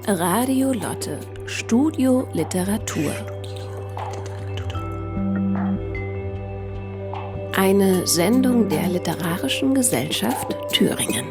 Radio Lotte, Studio Literatur. Eine Sendung der Literarischen Gesellschaft Thüringen.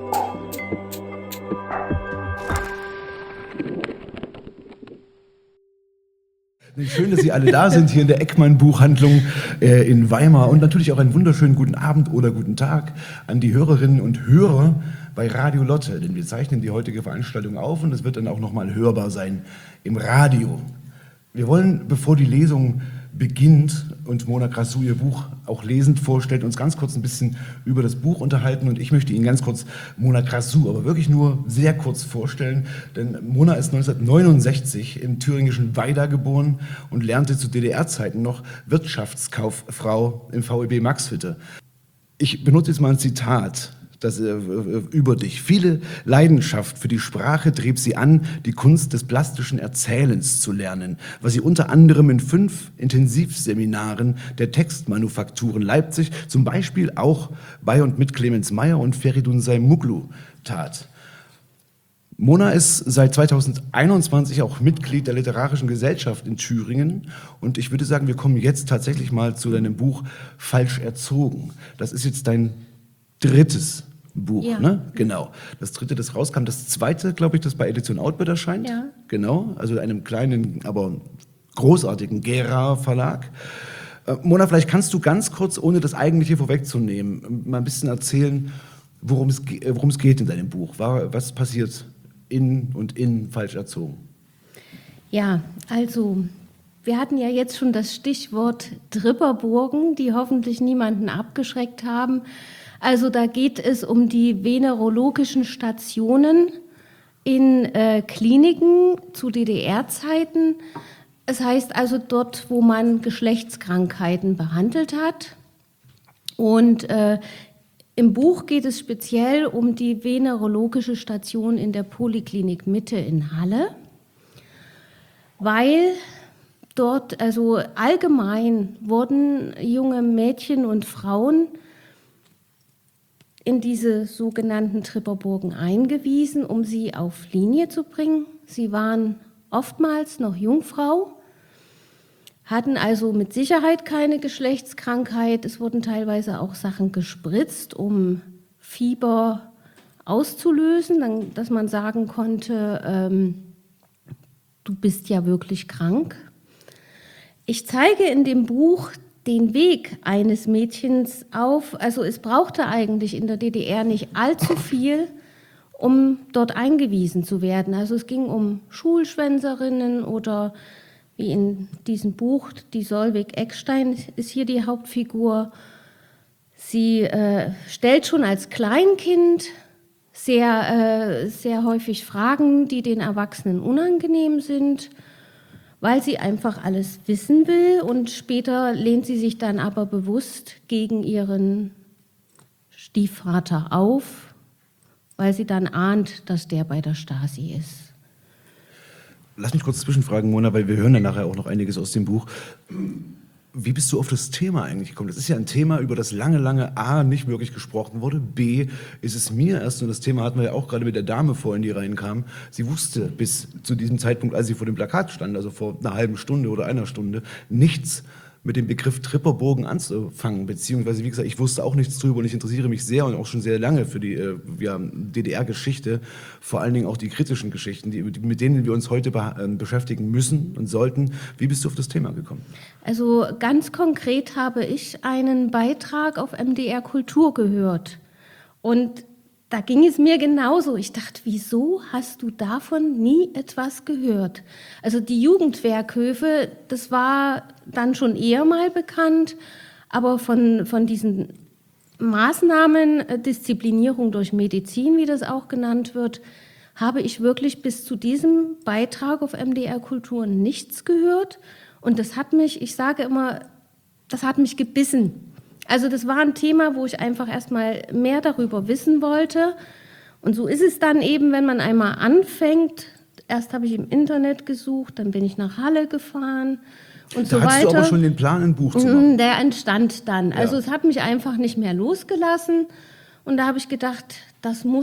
Schön, dass Sie alle da sind hier in der Eckmann-Buchhandlung in Weimar und natürlich auch einen wunderschönen guten Abend oder guten Tag an die Hörerinnen und Hörer bei Radio Lotte, denn wir zeichnen die heutige Veranstaltung auf und es wird dann auch nochmal hörbar sein im Radio. Wir wollen, bevor die Lesung beginnt und Mona Grasu ihr Buch auch lesend vorstellt, uns ganz kurz ein bisschen über das Buch unterhalten und ich möchte Ihnen ganz kurz Mona Grasu, aber wirklich nur sehr kurz vorstellen, denn Mona ist 1969 im thüringischen Weida geboren und lernte zu DDR-Zeiten noch Wirtschaftskauffrau im VEB Maxhütte. Ich benutze jetzt mal ein Zitat über dich. Viele Leidenschaft für die Sprache trieb sie an, die Kunst des plastischen Erzählens zu lernen, was sie unter anderem in 5 Intensivseminaren der Textmanufakturen Leipzig, zum Beispiel auch bei und mit Clemens Meyer und Feridun Saimoglu tat. Mona ist seit 2021 auch Mitglied der Literarischen Gesellschaft in Thüringen und ich würde sagen, wir kommen jetzt tatsächlich mal zu deinem Buch Falsch erzogen. Das ist jetzt dein drittes Buch, ja. Ne? Genau. Das dritte, das rauskam. Das zweite, glaube ich, das bei Edition Outbird erscheint. Ja. Genau, also einem kleinen, aber großartigen Gera-Verlag. Mona, vielleicht kannst du ganz kurz, ohne das Eigentliche vorwegzunehmen, mal ein bisschen erzählen, worum es geht in deinem Buch. Was passiert in Falsch erzogen? Ja, also wir hatten ja jetzt schon das Stichwort Tripperburgen, die hoffentlich niemanden abgeschreckt haben. Also da geht es um die venerologischen Stationen in Kliniken zu DDR-Zeiten. Es heißt also dort, wo man Geschlechtskrankheiten behandelt hat. Und im Buch geht es speziell um die venerologische Station in der Poliklinik Mitte in Halle, weil dort also allgemein wurden junge Mädchen und Frauen in diese sogenannten Tripperburgen eingewiesen, um sie auf Linie zu bringen. Sie waren oftmals noch Jungfrau, hatten also mit Sicherheit keine Geschlechtskrankheit. Es wurden teilweise auch Sachen gespritzt, um Fieber auszulösen, dass man sagen konnte, du bist ja wirklich krank. Ich zeige in dem Buch den Weg eines Mädchens auf, also es brauchte eigentlich in der DDR nicht allzu viel, um dort eingewiesen zu werden. Also es ging um Schulschwänzerinnen oder wie in diesem Buch, die Solveig Eckstein ist hier die Hauptfigur. Sie stellt schon als Kleinkind sehr häufig Fragen, die den Erwachsenen unangenehm sind, weil sie einfach alles wissen will und später lehnt sie sich dann aber bewusst gegen ihren Stiefvater auf, weil sie dann ahnt, dass der bei der Stasi ist. Lass mich kurz zwischenfragen, Mona, weil wir hören ja nachher auch noch einiges aus dem Buch. Wie bist du auf das Thema eigentlich gekommen? Das ist ja ein Thema, über das lange A, nicht wirklich gesprochen wurde, B, ist es mir erst, und das Thema hatten wir ja auch gerade mit der Dame vorhin, die reinkam, sie wusste bis zu diesem Zeitpunkt, als sie vor dem Plakat stand, also vor einer halben Stunde oder einer Stunde, nichts mit dem Begriff Tripperburgen anzufangen, beziehungsweise, wie gesagt, ich wusste auch nichts drüber und ich interessiere mich sehr und auch schon sehr lange für die DDR-Geschichte, vor allen Dingen auch die kritischen Geschichten, mit denen wir uns heute beschäftigen müssen und sollten. Wie bist du auf das Thema gekommen? Also ganz konkret habe ich einen Beitrag auf MDR Kultur gehört und da ging es mir genauso. Ich dachte, wieso hast du davon nie etwas gehört? Also die Jugendwerkhöfe, das war dann schon eher mal bekannt, aber von diesen Maßnahmen, Disziplinierung durch Medizin, wie das auch genannt wird, habe ich wirklich bis zu diesem Beitrag auf MDR Kultur nichts gehört. Und das hat mich, ich sage immer, das hat mich gebissen. Also das war ein Thema, wo ich einfach erstmal mehr darüber wissen wollte. Und so ist es dann eben, wenn man einmal anfängt. Erst habe ich im Internet gesucht, dann bin ich nach Halle gefahren und so weiter. Da hattest du aber schon den Plan, ein Buch zu machen? Der entstand dann. Also es hat mich einfach nicht mehr losgelassen. Und da habe ich gedacht, das muss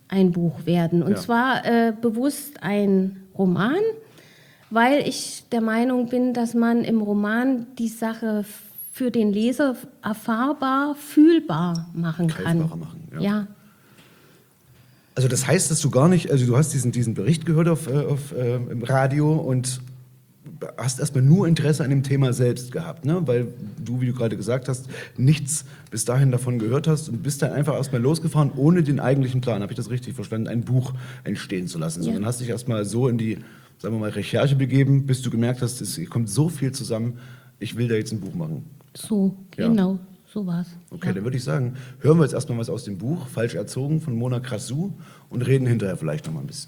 ein Buch werden. Und zwar bewusst ein Roman, weil ich der Meinung bin, dass man im Roman die Sache für den Leser erfahrbar, fühlbar machen kann. Greifbarer machen, ja. Ja. Also das heißt, dass du gar nicht, also du hast diesen Bericht gehört im Radio und hast erstmal nur Interesse an dem Thema selbst gehabt, ne? Weil du, wie du gerade gesagt hast, nichts bis dahin davon gehört hast und bist dann einfach erstmal losgefahren, ohne den eigentlichen Plan, habe ich das richtig verstanden, ein Buch entstehen zu lassen. Ja. Sondern hast dich erstmal so in die, sagen wir mal, Recherche begeben, bis du gemerkt hast, es kommt so viel zusammen, ich will da jetzt ein Buch machen. So, Ja. genau, so war's. Okay, dann würde ich sagen, hören wir jetzt erstmal was aus dem Buch, Falsch erzogen, von Mona Krasu und reden hinterher vielleicht nochmal ein bisschen.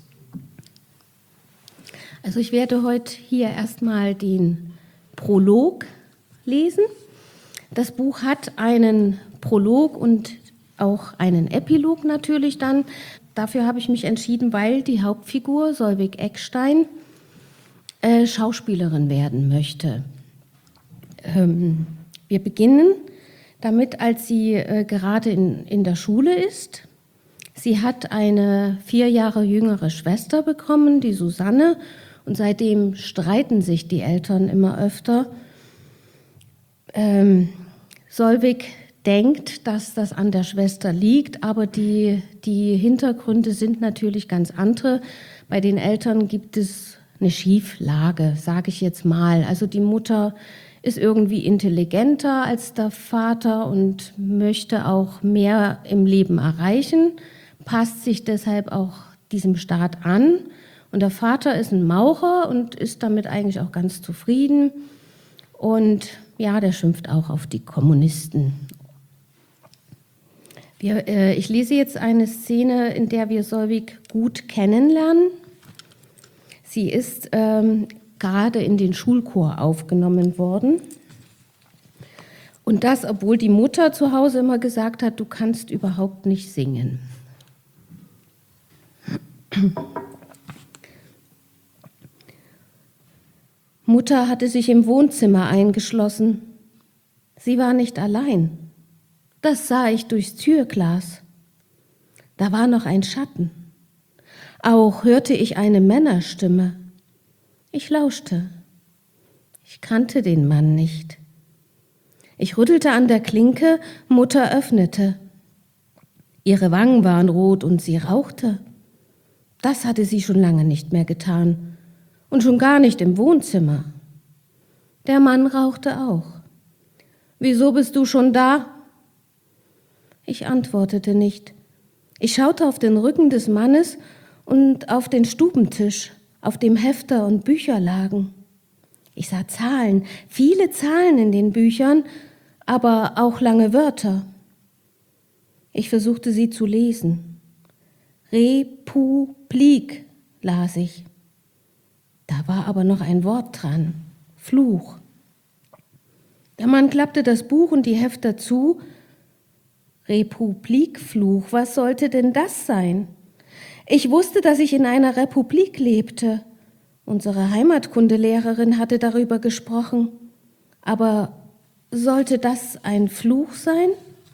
Also ich werde heute hier erstmal den Prolog lesen. Das Buch hat einen Prolog und auch einen Epilog natürlich dann. Dafür habe ich mich entschieden, weil die Hauptfigur, Solveig Eckstein, Schauspielerin werden möchte. Wir beginnen damit, als sie gerade in der Schule ist. Sie hat eine 4 Jahre jüngere Schwester bekommen, die Susanne, und seitdem streiten sich die Eltern immer öfter. Solveig denkt, dass das an der Schwester liegt, aber die Hintergründe sind natürlich ganz andere. Bei den Eltern gibt es eine Schieflage, sage ich jetzt mal. Also die Mutter ist irgendwie intelligenter als der Vater und möchte auch mehr im Leben erreichen, passt sich deshalb auch diesem Staat an. Und der Vater ist ein Maurer und ist damit eigentlich auch ganz zufrieden. Und ja, der schimpft auch auf die Kommunisten. Ich lese jetzt eine Szene, in der wir Solveig gut kennenlernen. Sie ist gerade in den Schulchor aufgenommen worden. Und das, obwohl die Mutter zu Hause immer gesagt hat, du kannst überhaupt nicht singen. Mutter hatte sich im Wohnzimmer eingeschlossen. Sie war nicht allein. Das sah ich durchs Türglas. Da war noch ein Schatten. Auch hörte ich eine Männerstimme. Ich lauschte. Ich kannte den Mann nicht. Ich rüttelte an der Klinke, Mutter öffnete. Ihre Wangen waren rot und sie rauchte. Das hatte sie schon lange nicht mehr getan. Und schon gar nicht im Wohnzimmer. Der Mann rauchte auch. »Wieso bist du schon da?« Ich antwortete nicht. Ich schaute auf den Rücken des Mannes und auf den Stubentisch, auf dem Hefter und Bücher lagen. Ich sah Zahlen, viele Zahlen in den Büchern, aber auch lange Wörter. Ich versuchte sie zu lesen. Republik las ich. Da war aber noch ein Wort dran, Fluch. Der Mann klappte das Buch und die Hefter zu. Republikfluch, was sollte denn das sein? Ich wusste, dass ich in einer Republik lebte. Unsere Heimatkundelehrerin hatte darüber gesprochen. Aber sollte das ein Fluch sein?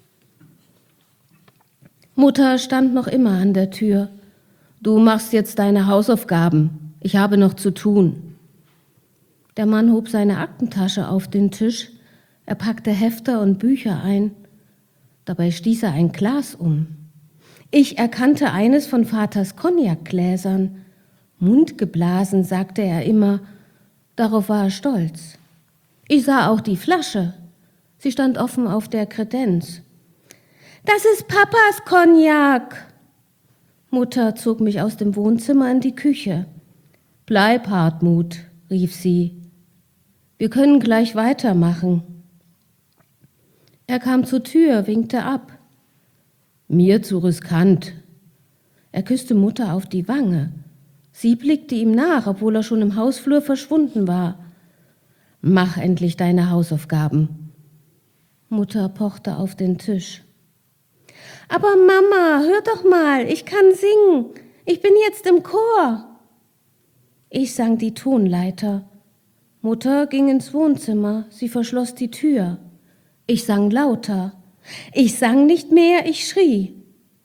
Mutter stand noch immer an der Tür. Du machst jetzt deine Hausaufgaben. Ich habe noch zu tun. Der Mann hob seine Aktentasche auf den Tisch. Er packte Hefter und Bücher ein. Dabei stieß er ein Glas um. Ich erkannte eines von Vaters Cognacgläsern. Mundgeblasen, sagte er immer. Darauf war er stolz. Ich sah auch die Flasche. Sie stand offen auf der Kredenz. »Das ist Papas Cognac!« Mutter zog mich aus dem Wohnzimmer in die Küche. »Bleib, Hartmut«, rief sie. »Wir können gleich weitermachen.« Er kam zur Tür, winkte ab. »Mir zu riskant.« Er küsste Mutter auf die Wange. Sie blickte ihm nach, obwohl er schon im Hausflur verschwunden war. »Mach endlich deine Hausaufgaben.« Mutter pochte auf den Tisch. »Aber Mama, hör doch mal, ich kann singen. Ich bin jetzt im Chor.« Ich sang die Tonleiter. Mutter ging ins Wohnzimmer, sie verschloss die Tür. Ich sang lauter. Ich sang nicht mehr, ich schrie.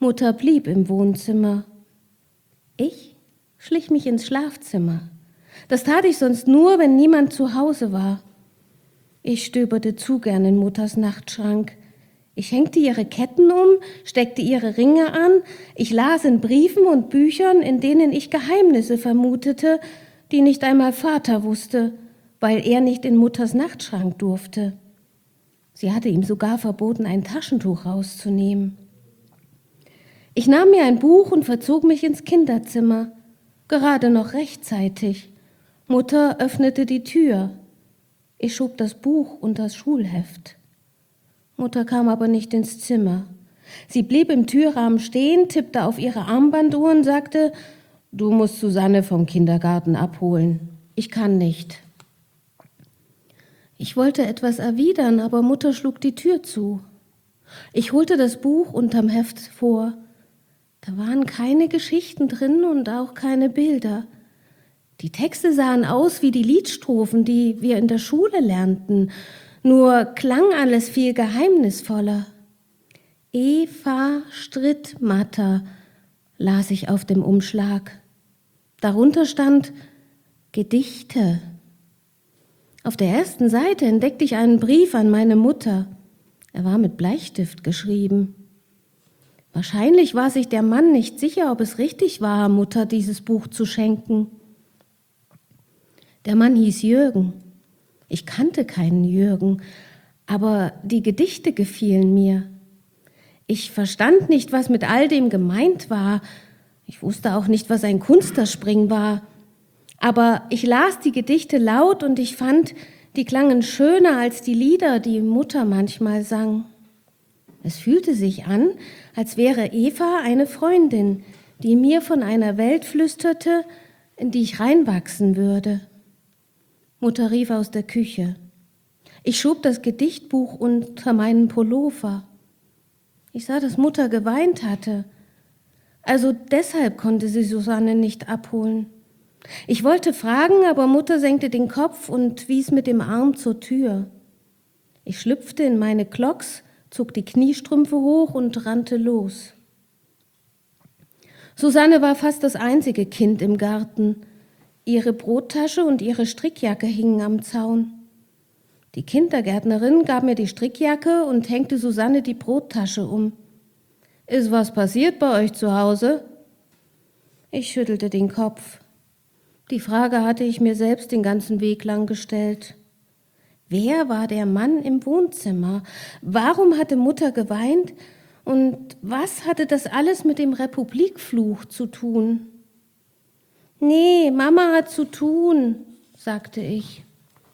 Mutter blieb im Wohnzimmer. Ich schlich mich ins Schlafzimmer. Das tat ich sonst nur, wenn niemand zu Hause war. Ich stöberte zu gern in Mutters Nachtschrank. Ich hängte ihre Ketten um, steckte ihre Ringe an, ich las in Briefen und Büchern, in denen ich Geheimnisse vermutete, die nicht einmal Vater wusste, weil er nicht in Mutters Nachtschrank durfte. Sie hatte ihm sogar verboten, ein Taschentuch rauszunehmen. Ich nahm mir ein Buch und verzog mich ins Kinderzimmer, gerade noch rechtzeitig. Mutter öffnete die Tür. Ich schob das Buch unter das Schulheft. Mutter kam aber nicht ins Zimmer. Sie blieb im Türrahmen stehen, tippte auf ihre Armbanduhr und sagte, »Du musst Susanne vom Kindergarten abholen. Ich kann nicht.« Ich wollte etwas erwidern, aber Mutter schlug die Tür zu. Ich holte das Buch unterm Heft vor. Da waren keine Geschichten drin und auch keine Bilder. Die Texte sahen aus wie die Liedstrophen, die wir in der Schule lernten, nur klang alles viel geheimnisvoller. Eva Strittmatter las ich auf dem Umschlag. Darunter stand Gedichte. Auf der ersten Seite entdeckte ich einen Brief an meine Mutter. Er war mit Bleistift geschrieben. Wahrscheinlich war sich der Mann nicht sicher, ob es richtig war, Mutter dieses Buch zu schenken. Der Mann hieß Jürgen. Ich kannte keinen Jürgen, aber die Gedichte gefielen mir. Ich verstand nicht, was mit all dem gemeint war. Ich wusste auch nicht, was ein Kunsterspring war. Aber ich las die Gedichte laut und ich fand, die klangen schöner als die Lieder, die Mutter manchmal sang. Es fühlte sich an, als wäre Eva eine Freundin, die mir von einer Welt flüsterte, in die ich reinwachsen würde. Mutter rief aus der Küche. Ich schob das Gedichtbuch unter meinen Pullover. Ich sah, dass Mutter geweint hatte. Also deshalb konnte sie Susanne nicht abholen. Ich wollte fragen, aber Mutter senkte den Kopf und wies mit dem Arm zur Tür. Ich schlüpfte in meine Clogs, zog die Kniestrümpfe hoch und rannte los. Susanne war fast das einzige Kind im Garten. Ihre Brottasche und ihre Strickjacke hingen am Zaun. Die Kindergärtnerin gab mir die Strickjacke und hängte Susanne die Brottasche um. »Ist was passiert bei euch zu Hause?« Ich schüttelte den Kopf. Die Frage hatte ich mir selbst den ganzen Weg lang gestellt. Wer war der Mann im Wohnzimmer? Warum hatte Mutter geweint? Und was hatte das alles mit dem Republikfluch zu tun? »Nee, Mama hat zu tun«, sagte ich.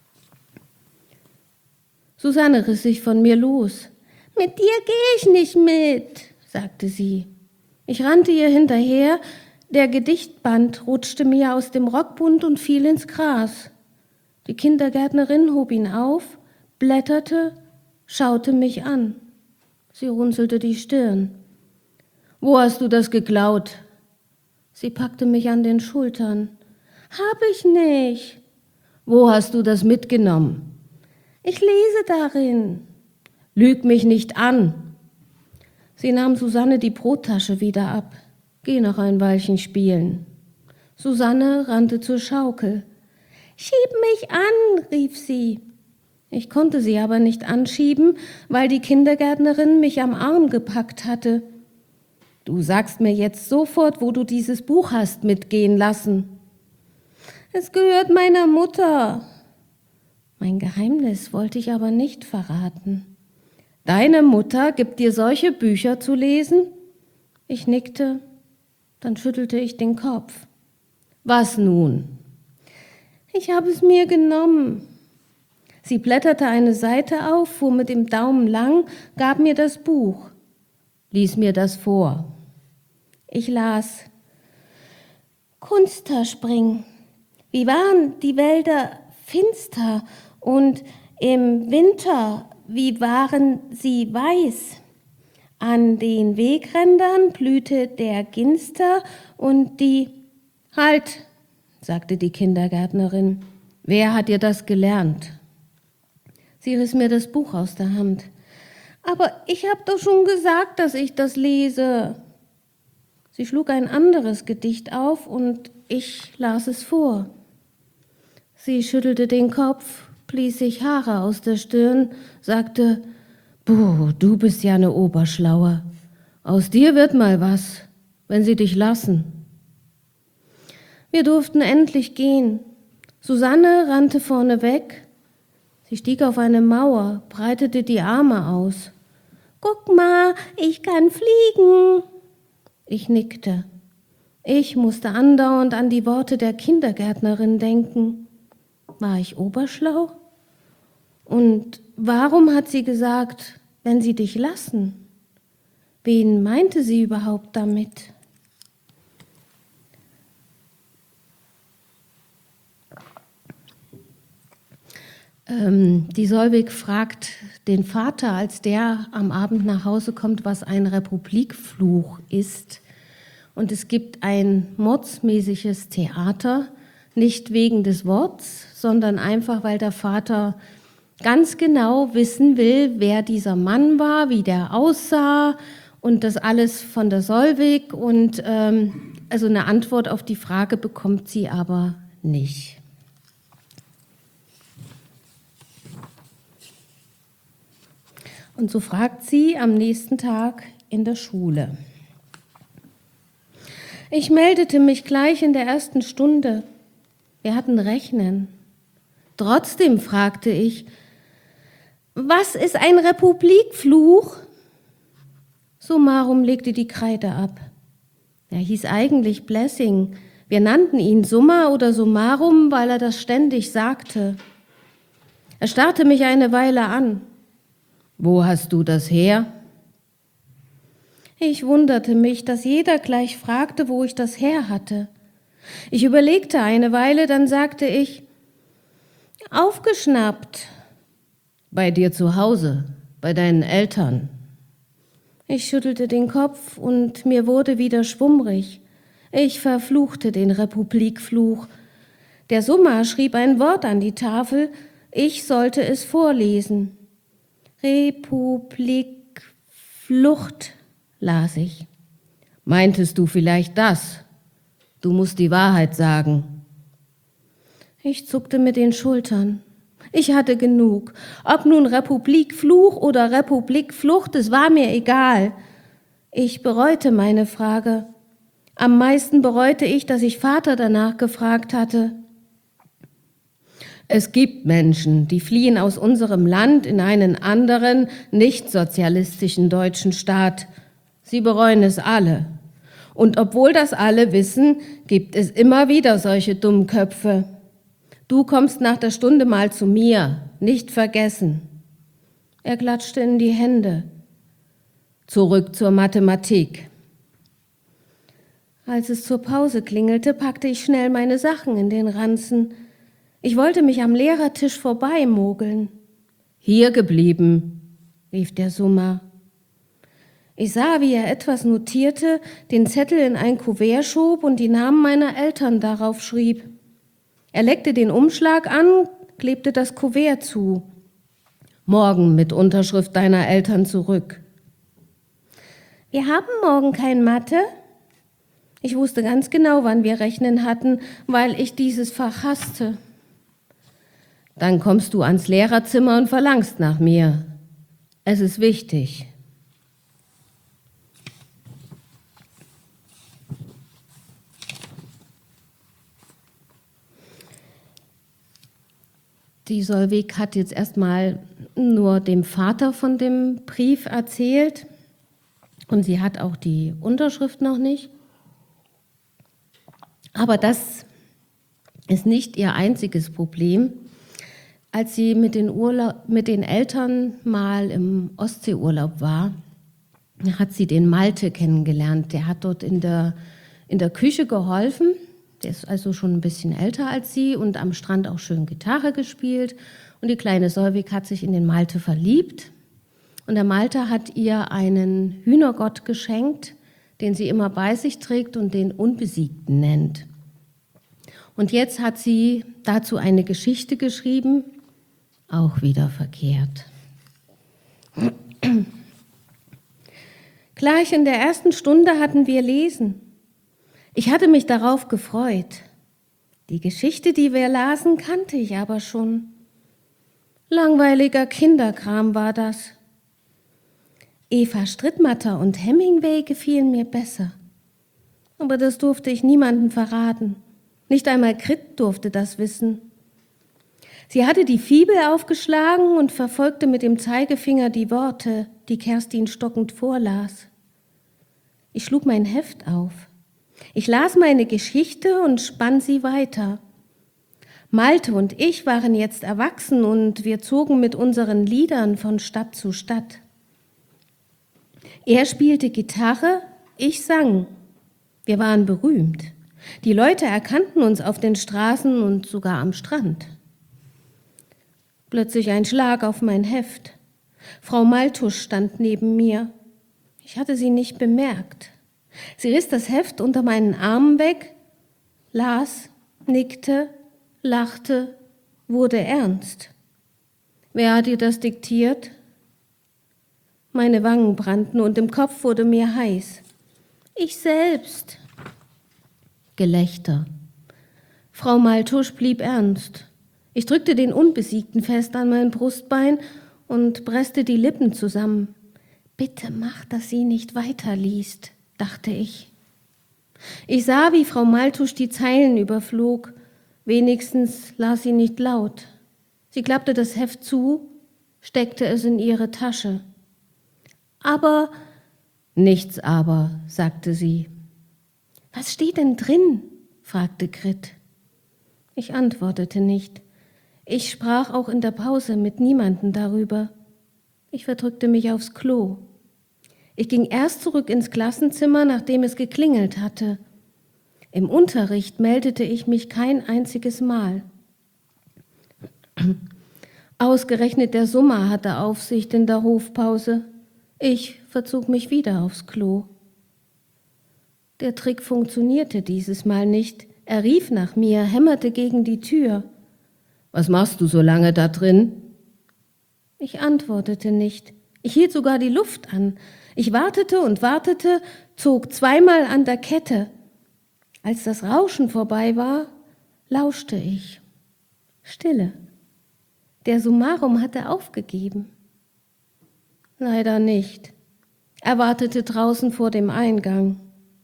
Susanne riss sich von mir los. »Mit dir gehe ich nicht mit«, sagte sie. Ich rannte ihr hinterher, der Gedichtband rutschte mir aus dem Rockbund und fiel ins Gras. Die Kindergärtnerin hob ihn auf, blätterte, schaute mich an. Sie runzelte die Stirn. »Wo hast du das geklaut?« Sie packte mich an den Schultern. »Hab ich nicht.« »Wo hast du das mitgenommen?« »Ich lese darin.« »Lüg mich nicht an.« Sie nahm Susanne die Brottasche wieder ab. »Geh noch ein Weilchen spielen.« Susanne rannte zur Schaukel. »Schieb mich an«, rief sie. Ich konnte sie aber nicht anschieben, weil die Kindergärtnerin mich am Arm gepackt hatte. »Du sagst mir jetzt sofort, wo du dieses Buch hast mitgehen lassen.« »Es gehört meiner Mutter.« Mein Geheimnis wollte ich aber nicht verraten. »Deine Mutter gibt dir solche Bücher zu lesen?« Ich nickte, dann schüttelte ich den Kopf. »Was nun?« »Ich habe es mir genommen.« Sie blätterte eine Seite auf, fuhr mit dem Daumen lang, gab mir das Buch. »Lies mir das vor.« Ich las: Kunsterspring. Wie waren die Wälder finster und im Winter, wie waren sie weiß? An den Wegrändern blühte der Ginster und die... »Halt«, sagte die Kindergärtnerin. »Wer hat dir das gelernt?« Sie riss mir das Buch aus der Hand. »Aber ich habe doch schon gesagt, dass ich das lese.« Sie schlug ein anderes Gedicht auf und ich las es vor. Sie schüttelte den Kopf, blies sich Haare aus der Stirn, sagte, »Buh, du bist ja eine Oberschlaue. Aus dir wird mal was, wenn sie dich lassen.« Wir durften endlich gehen. Susanne rannte vorne weg. Sie stieg auf eine Mauer, breitete die Arme aus. »Guck mal, ich kann fliegen!« Ich nickte. Ich musste andauernd an die Worte der Kindergärtnerin denken. War ich oberschlau? Und warum hat sie gesagt, wenn sie dich lassen? Wen meinte sie überhaupt damit? Die Solveig fragt den Vater, als der am Abend nach Hause kommt, was ein Republikfluch ist. Und es gibt ein mordsmäßiges Theater, nicht wegen des Worts, sondern einfach, weil der Vater ganz genau wissen will, wer dieser Mann war, wie der aussah und das alles von der Solveig. Und also eine Antwort auf die Frage bekommt sie aber nicht. Und so fragt sie am nächsten Tag in der Schule. Ich meldete mich gleich in der ersten Stunde. Wir hatten Rechnen. Trotzdem fragte ich, was ist ein Republikfluch? Summarum legte die Kreide ab. Er hieß eigentlich Blessing. Wir nannten ihn Summa oder Summarum, weil er das ständig sagte. Er starrte mich eine Weile an. Wo hast du das her? Ich wunderte mich, dass jeder gleich fragte, wo ich das her hatte. Ich überlegte eine Weile, dann sagte ich, aufgeschnappt. Bei dir zu Hause, bei deinen Eltern. Ich schüttelte den Kopf und mir wurde wieder schwummrig. Ich verfluchte den Republikfluch. Der Summa schrieb ein Wort an die Tafel, ich sollte es vorlesen. Republikflucht, las ich. Meintest du vielleicht das? Du musst die Wahrheit sagen. Ich zuckte mit den Schultern. Ich hatte genug. Ob nun Republikfluch oder Republikflucht, es war mir egal. Ich bereute meine Frage. Am meisten bereute ich, dass ich Vater danach gefragt hatte. Es gibt Menschen, die fliehen aus unserem Land in einen anderen, nicht sozialistischen deutschen Staat. Sie bereuen es alle. Und obwohl das alle wissen, gibt es immer wieder solche Dummköpfe. Du kommst nach der Stunde mal zu mir, nicht vergessen. Er klatschte in die Hände. Zurück zur Mathematik. Als es zur Pause klingelte, packte ich schnell meine Sachen in den Ranzen. Ich wollte mich am Lehrertisch vorbeimogeln. Hier geblieben, rief der Summa. Ich sah, wie er etwas notierte, den Zettel in ein Kuvert schob und die Namen meiner Eltern darauf schrieb. Er leckte den Umschlag an, klebte das Kuvert zu. Morgen mit Unterschrift deiner Eltern zurück. Wir haben morgen kein Mathe. Ich wusste ganz genau, wann wir Rechnen hatten, weil ich dieses Fach hasste. Dann kommst du ans Lehrerzimmer und verlangst nach mir. Es ist wichtig. Die Solveig hat jetzt erstmal nur dem Vater von dem Brief erzählt und sie hat auch die Unterschrift noch nicht. Aber das ist nicht ihr einziges Problem. Als sie mit den Eltern mal im Ostseeurlaub war, hat sie den Malte kennengelernt. Der hat dort in der Küche geholfen. Der ist also schon ein bisschen älter als sie und am Strand auch schön Gitarre gespielt. Und die kleine Solveig hat sich in den Malte verliebt. Und der Malte hat ihr einen Hühnergott geschenkt, den sie immer bei sich trägt und den Unbesiegten nennt. Und jetzt hat sie dazu eine Geschichte geschrieben, auch wieder verkehrt. Gleich in der ersten Stunde hatten wir Lesen. Ich hatte mich darauf gefreut. Die Geschichte, die wir lasen, kannte ich aber schon. Langweiliger Kinderkram war das. Eva Strittmatter und Hemingway gefielen mir besser. Aber das durfte ich niemandem verraten. Nicht einmal Grit durfte das wissen. Sie hatte die Fibel aufgeschlagen und verfolgte mit dem Zeigefinger die Worte, die Kerstin stockend vorlas. Ich schlug mein Heft auf. Ich las meine Geschichte und spann sie weiter. Malte und ich waren jetzt erwachsen und wir zogen mit unseren Liedern von Stadt zu Stadt. Er spielte Gitarre, ich sang. Wir waren berühmt. Die Leute erkannten uns auf den Straßen und sogar am Strand. Plötzlich ein Schlag auf mein Heft. Frau Maltusch stand neben mir. Ich hatte sie nicht bemerkt. Sie riss das Heft unter meinen Armen weg, las, nickte, lachte, wurde ernst. Wer hat ihr das diktiert? Meine Wangen brannten und im Kopf wurde mir heiß. Ich selbst. Gelächter. Frau Maltusch blieb ernst. Ich drückte den Unbesiegten fest an mein Brustbein und presste die Lippen zusammen. Bitte mach, dass sie nicht weiterliest, dachte ich. Ich sah, wie Frau Maltusch die Zeilen überflog. Wenigstens las sie nicht laut. Sie klappte das Heft zu, steckte es in ihre Tasche. Aber, nichts aber, sagte sie. Was steht denn drin? Fragte Grit. Ich antwortete nicht. Ich sprach auch in der Pause mit niemandem darüber. Ich verdrückte mich aufs Klo. Ich ging erst zurück ins Klassenzimmer, nachdem es geklingelt hatte. Im Unterricht meldete ich mich kein einziges Mal. Ausgerechnet der Summer hatte Aufsicht in der Hofpause. Ich verzog mich wieder aufs Klo. Der Trick funktionierte dieses Mal nicht. Er rief nach mir, hämmerte gegen die Tür. »Was machst du so lange da drin?« Ich antwortete nicht. Ich hielt sogar die Luft an. Ich wartete und wartete, zog zweimal an der Kette. Als das Rauschen vorbei war, lauschte ich. Stille. Der Summarum hatte aufgegeben. Leider nicht. Er wartete draußen vor dem Eingang.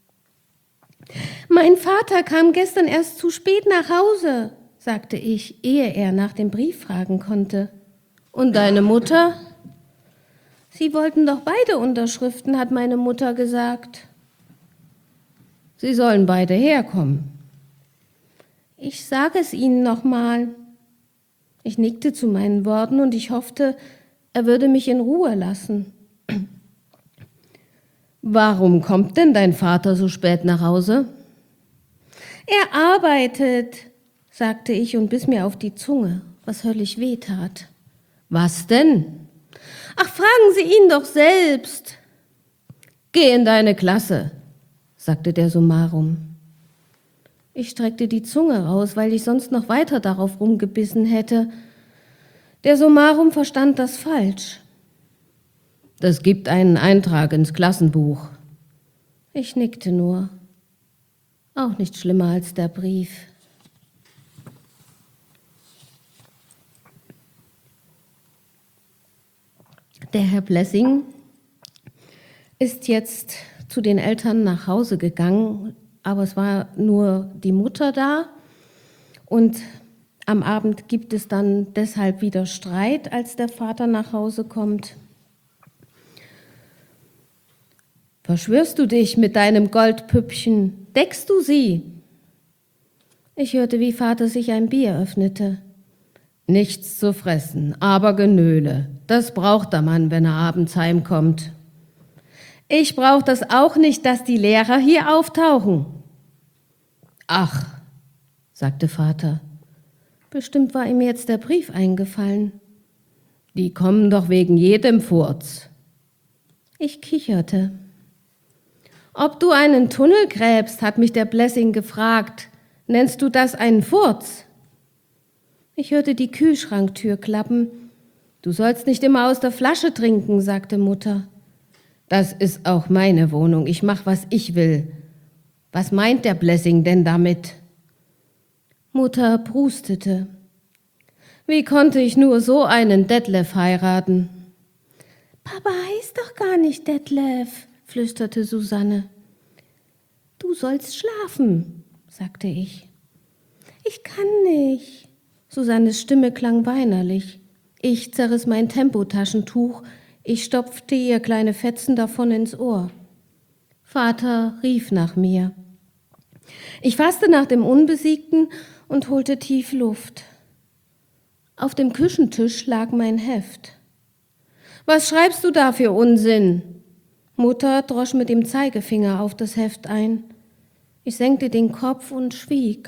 »Mein Vater kam gestern erst zu spät nach Hause«, sagte ich, ehe er nach dem Brief fragen konnte. »Und deine Mutter?« »Sie wollten doch beide Unterschriften«, hat meine Mutter gesagt. »Sie sollen beide herkommen.« »Ich sage es Ihnen nochmal.« Ich nickte zu meinen Worten und ich hoffte, er würde mich in Ruhe lassen. »Warum kommt denn dein Vater so spät nach Hause?« »Er arbeitet«, sagte ich und biss mir auf die Zunge, was höllisch weh tat. »Was denn?« »Ach, fragen Sie ihn doch selbst.« »Geh in deine Klasse«, sagte der Summarum. Ich streckte die Zunge raus, weil ich sonst noch weiter darauf rumgebissen hätte. Der Summarum verstand das falsch. »Das gibt einen Eintrag ins Klassenbuch.« Ich nickte nur. Auch nicht schlimmer als der Brief. Der Herr Blessing ist jetzt zu den Eltern nach Hause gegangen, aber es war nur die Mutter da und am Abend gibt es dann deshalb wieder Streit, als der Vater nach Hause kommt. »Verschwörst du dich mit deinem Goldpüppchen? Deckst du sie?« Ich hörte, wie Vater sich ein Bier öffnete. »Nichts zu fressen, aber Genöle. Das braucht der Mann, wenn er abends heimkommt.« »Ich brauch das auch nicht, dass die Lehrer hier auftauchen.« »Ach«, sagte Vater. Bestimmt war ihm jetzt der Brief eingefallen. »Die kommen doch wegen jedem Furz.« Ich kicherte. »Ob du einen Tunnel gräbst«, hat mich der Blessing gefragt. »Nennst du das einen Furz?« Ich hörte die Kühlschranktür klappen. »Du sollst nicht immer aus der Flasche trinken«, sagte Mutter. »Das ist auch meine Wohnung. Ich mach, was ich will. Was meint der Blessing denn damit? Mutter prustete. Wie konnte ich nur so einen Detlef heiraten? Papa heißt doch gar nicht Detlef, flüsterte Susanne. Du sollst schlafen, sagte ich. Ich kann nicht. Susannes Stimme klang weinerlich. Ich zerriss mein Tempotaschentuch. Ich stopfte ihr kleine Fetzen davon ins Ohr. Vater rief nach mir. Ich fasste nach dem Unbesiegten und holte tief Luft. Auf dem Küchentisch lag mein Heft. Was schreibst du da für Unsinn? Mutter drosch mit dem Zeigefinger auf das Heft ein. Ich senkte den Kopf und schwieg.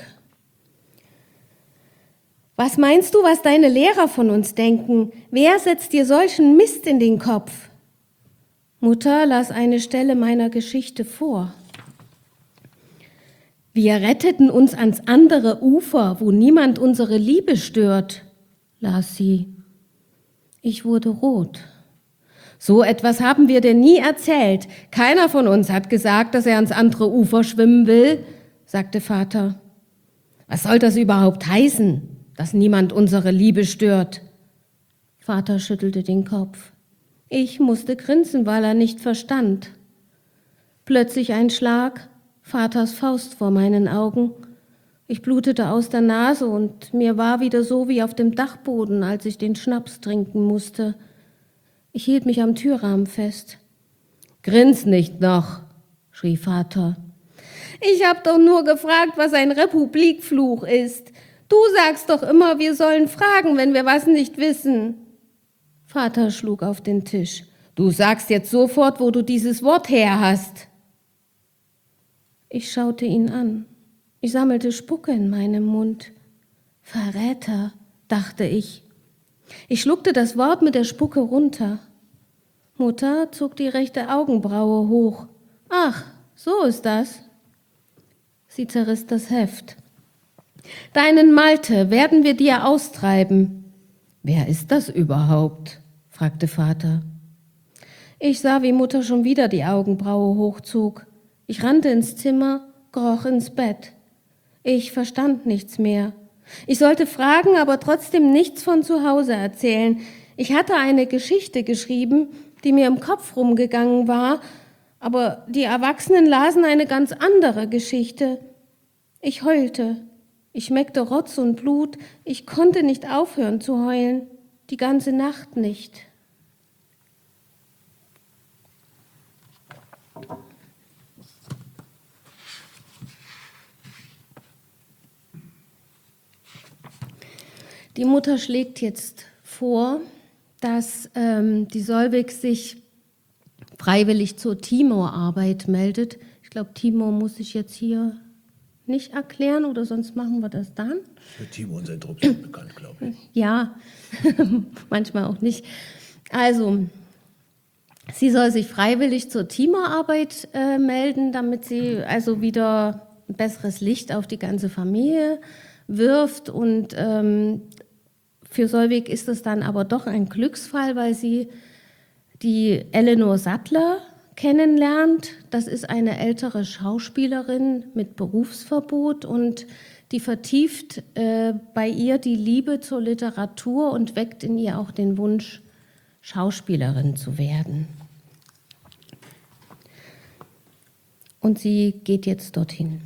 Was meinst du, was deine Lehrer von uns denken? Wer setzt dir solchen Mist in den Kopf? Mutter las eine Stelle meiner Geschichte vor. Wir retteten uns ans andere Ufer, wo niemand unsere Liebe stört, las sie. Ich wurde rot. So etwas haben wir dir nie erzählt. Keiner von uns hat gesagt, dass er ans andere Ufer schwimmen will, sagte Vater. Was soll das überhaupt heißen, dass niemand unsere Liebe stört? Vater schüttelte den Kopf. Ich musste grinsen, weil er nicht verstand. Plötzlich ein Schlag, Vaters Faust vor meinen Augen. Ich blutete aus der Nase und mir war wieder so wie auf dem Dachboden, als ich den Schnaps trinken musste. Ich hielt mich am Türrahmen fest. Grins nicht noch, schrie Vater. Ich hab doch nur gefragt, was ein Republikfluch ist. Du sagst doch immer, wir sollen fragen, wenn wir was nicht wissen. Vater schlug auf den Tisch. Du sagst jetzt sofort, wo du dieses Wort her hast. Ich schaute ihn an. Ich sammelte Spucke in meinem Mund. Verräter, dachte ich. Ich schluckte das Wort mit der Spucke runter. Mutter zog die rechte Augenbraue hoch. Ach, so ist das. Sie zerriss das Heft. Deinen Malte werden wir dir austreiben. Wer ist das überhaupt? Fragte Vater. Ich sah, wie Mutter schon wieder die Augenbraue hochzog. Ich rannte ins Zimmer, kroch ins Bett. Ich verstand nichts mehr. Ich sollte fragen, aber trotzdem nichts von zu Hause erzählen. Ich hatte eine Geschichte geschrieben, die mir im Kopf rumgegangen war, aber die Erwachsenen lasen eine ganz andere Geschichte. Ich heulte. Ich schmeckte Rotz und Blut. Ich konnte nicht aufhören zu heulen. Die ganze Nacht nicht. Die Mutter schlägt jetzt vor, dass die Solveig sich freiwillig zur Timor-Arbeit meldet. Ich glaube, Timor muss ich jetzt hier nicht erklären oder sonst machen wir das dann. Für Timor und sein Trupp sind bekannt, glaube ich. Ja, manchmal auch nicht. Also, sie soll sich freiwillig zur Timor-Arbeit melden, damit sie also wieder ein besseres Licht auf die ganze Familie wirft. Und für Solveig ist es dann aber doch ein Glücksfall, weil sie die Eleanor Sattler kennenlernt. Das ist eine ältere Schauspielerin mit Berufsverbot und die vertieft bei ihr die Liebe zur Literatur und weckt in ihr auch den Wunsch, Schauspielerin zu werden. Und sie geht jetzt dorthin.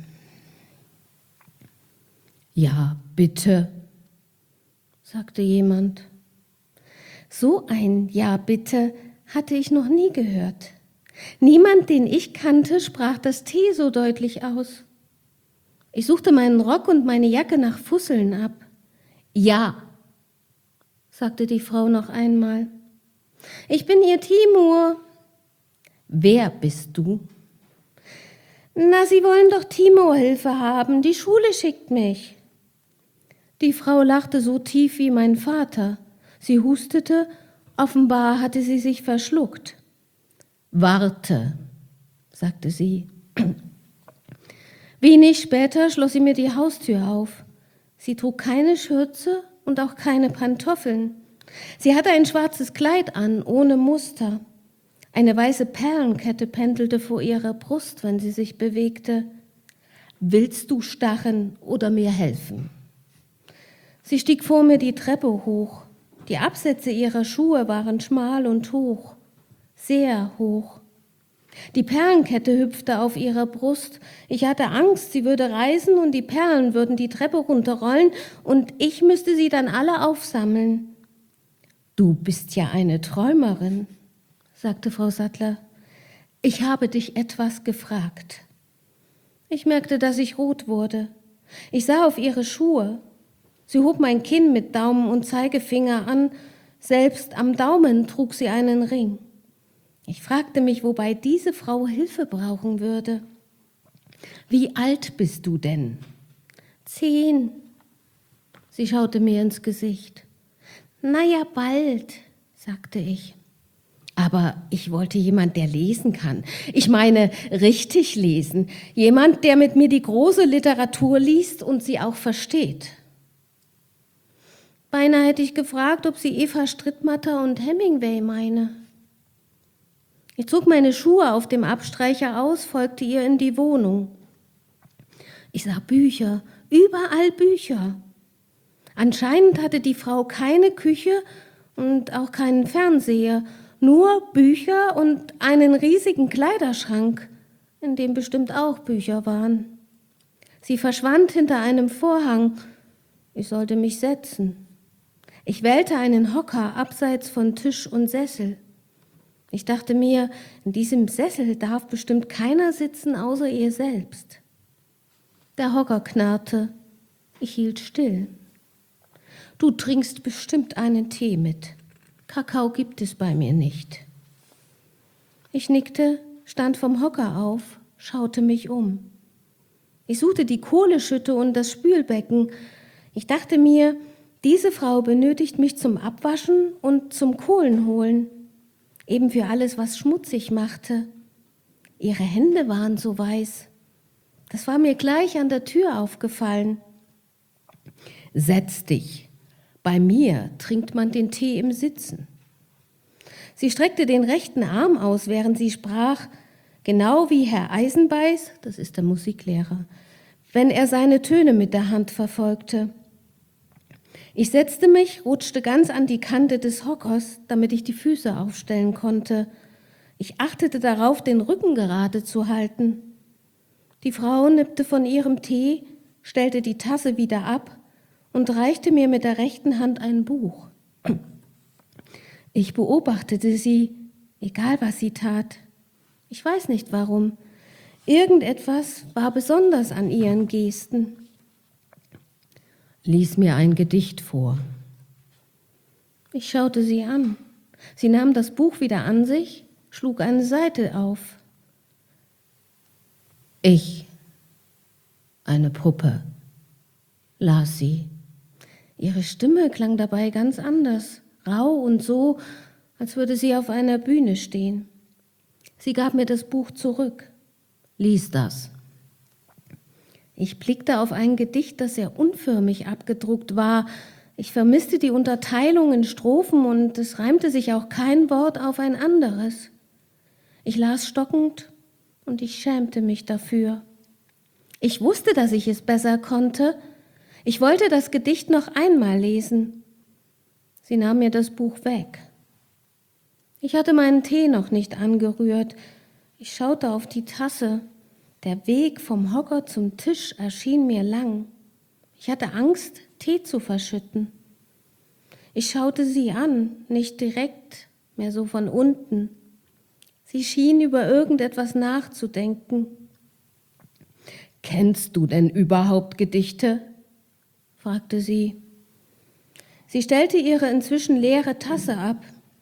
Ja, bitte, sagte jemand. So ein Ja, bitte hatte ich noch nie gehört. Niemand, den ich kannte, sprach das T so deutlich aus. Ich suchte meinen Rock und meine Jacke nach Fusseln ab. Ja, sagte die Frau noch einmal. Ich bin ihr Timur. Wer bist du? Na, Sie wollen doch Timor-Hilfe haben. Die Schule schickt mich. Die Frau lachte so tief wie mein Vater. Sie hustete, offenbar hatte sie sich verschluckt. Warte, sagte sie. Wenig später schloss sie mir die Haustür auf. Sie trug keine Schürze und auch keine Pantoffeln. Sie hatte ein schwarzes Kleid an, ohne Muster. Eine weiße Perlenkette pendelte vor ihrer Brust, wenn sie sich bewegte. willst du starren oder mir helfen? Sie stieg vor mir die Treppe hoch. Die Absätze ihrer Schuhe waren schmal und hoch, sehr hoch. Die Perlenkette hüpfte auf ihrer Brust. Ich hatte Angst, sie würde reißen und die Perlen würden die Treppe runterrollen und ich müsste sie dann alle aufsammeln. »Du bist ja eine Träumerin«, sagte Frau Sattler. »Ich habe dich etwas gefragt.« Ich merkte, dass ich rot wurde. Ich sah auf ihre Schuhe. Sie hob mein Kinn mit Daumen und Zeigefinger an. Selbst am Daumen trug sie einen Ring. Ich fragte mich, wobei diese Frau Hilfe brauchen würde. »Wie alt bist du denn?« »10.« Sie schaute mir ins Gesicht. »Na ja, bald«, sagte ich. Aber ich wollte jemand, der lesen kann. Ich meine, richtig lesen. Jemand, der mit mir die große Literatur liest und sie auch versteht. Beinahe hätte ich gefragt, ob sie Eva Strittmatter und Hemingway meine. Ich zog meine Schuhe auf dem Abstreicher aus, folgte ihr in die Wohnung. Ich sah Bücher, überall Bücher. Anscheinend hatte die Frau keine Küche und auch keinen Fernseher, nur Bücher und einen riesigen Kleiderschrank, in dem bestimmt auch Bücher waren. Sie verschwand hinter einem Vorhang. Ich sollte mich setzen. Ich wählte einen Hocker abseits von Tisch und Sessel. Ich dachte mir, in diesem Sessel darf bestimmt keiner sitzen außer ihr selbst. Der Hocker knarrte. Ich hielt still. »Du trinkst bestimmt einen Tee mit. Kakao gibt es bei mir nicht.« Ich nickte, stand vom Hocker auf, schaute mich um. Ich suchte die Kohleschütte und das Spülbecken. Ich dachte mir, diese Frau benötigt mich zum Abwaschen und zum Kohlenholen, eben für alles, was schmutzig machte. Ihre Hände waren so weiß. Das war mir gleich an der Tür aufgefallen. »Setz dich. Bei mir trinkt man den Tee im Sitzen.« Sie streckte den rechten Arm aus, während sie sprach, genau wie Herr Eisenbeiß, das ist der Musiklehrer, wenn er seine Töne mit der Hand verfolgte. Ich setzte mich, rutschte ganz an die Kante des Hockers, damit ich die Füße aufstellen konnte. Ich achtete darauf, den Rücken gerade zu halten. Die Frau nippte von ihrem Tee, stellte die Tasse wieder ab und reichte mir mit der rechten Hand ein Buch. Ich beobachtete sie, egal was sie tat. Ich weiß nicht warum. Irgendetwas war besonders an ihren Gesten. »Lies mir ein Gedicht vor.« Ich schaute sie an. Sie nahm das Buch wieder an sich, schlug eine Seite auf. »Ich, eine Puppe«, las sie. Ihre Stimme klang dabei ganz anders, rau und so, als würde sie auf einer Bühne stehen. Sie gab mir das Buch zurück. »Lies das.« Ich blickte auf ein Gedicht, das sehr unförmig abgedruckt war. Ich vermisste die Unterteilung in Strophen und es reimte sich auch kein Wort auf ein anderes. Ich las stockend und ich schämte mich dafür. Ich wusste, dass ich es besser konnte. Ich wollte das Gedicht noch einmal lesen. Sie nahm mir das Buch weg. Ich hatte meinen Tee noch nicht angerührt. Ich schaute auf die Tasse. Der Weg vom Hocker zum Tisch erschien mir lang. Ich hatte Angst, Tee zu verschütten. Ich schaute sie an, nicht direkt, mehr so von unten. Sie schien über irgendetwas nachzudenken. »Kennst du denn überhaupt Gedichte?« fragte sie. Sie stellte ihre inzwischen leere Tasse ab.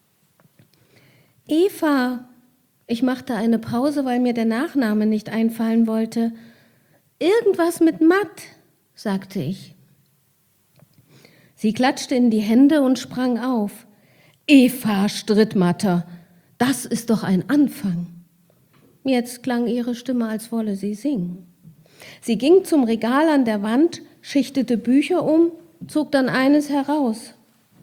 »Eva«, ich machte eine Pause, weil mir der Nachname nicht einfallen wollte. »Irgendwas mit Matt«, sagte ich. Sie klatschte in die Hände und sprang auf. »Eva Strittmatter, das ist doch ein Anfang.« Jetzt klang ihre Stimme, als wolle sie singen. Sie ging zum Regal an der Wand, schichtete Bücher um, zog dann eines heraus.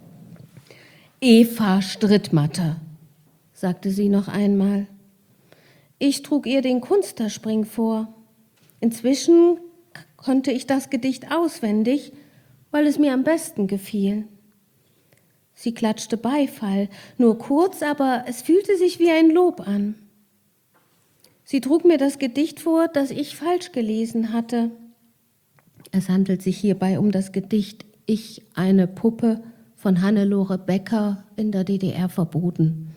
»Eva Strittmatter«, sagte sie noch einmal. Ich trug ihr den Kunsterspring vor. Inzwischen konnte ich das Gedicht auswendig, weil es mir am besten gefiel. Sie klatschte Beifall, nur kurz, aber es fühlte sich wie ein Lob an. Sie trug mir das Gedicht vor, das ich falsch gelesen hatte. Es handelt sich hierbei um das Gedicht Ich, eine Puppe von Hannelore Becker, in der DDR verboten.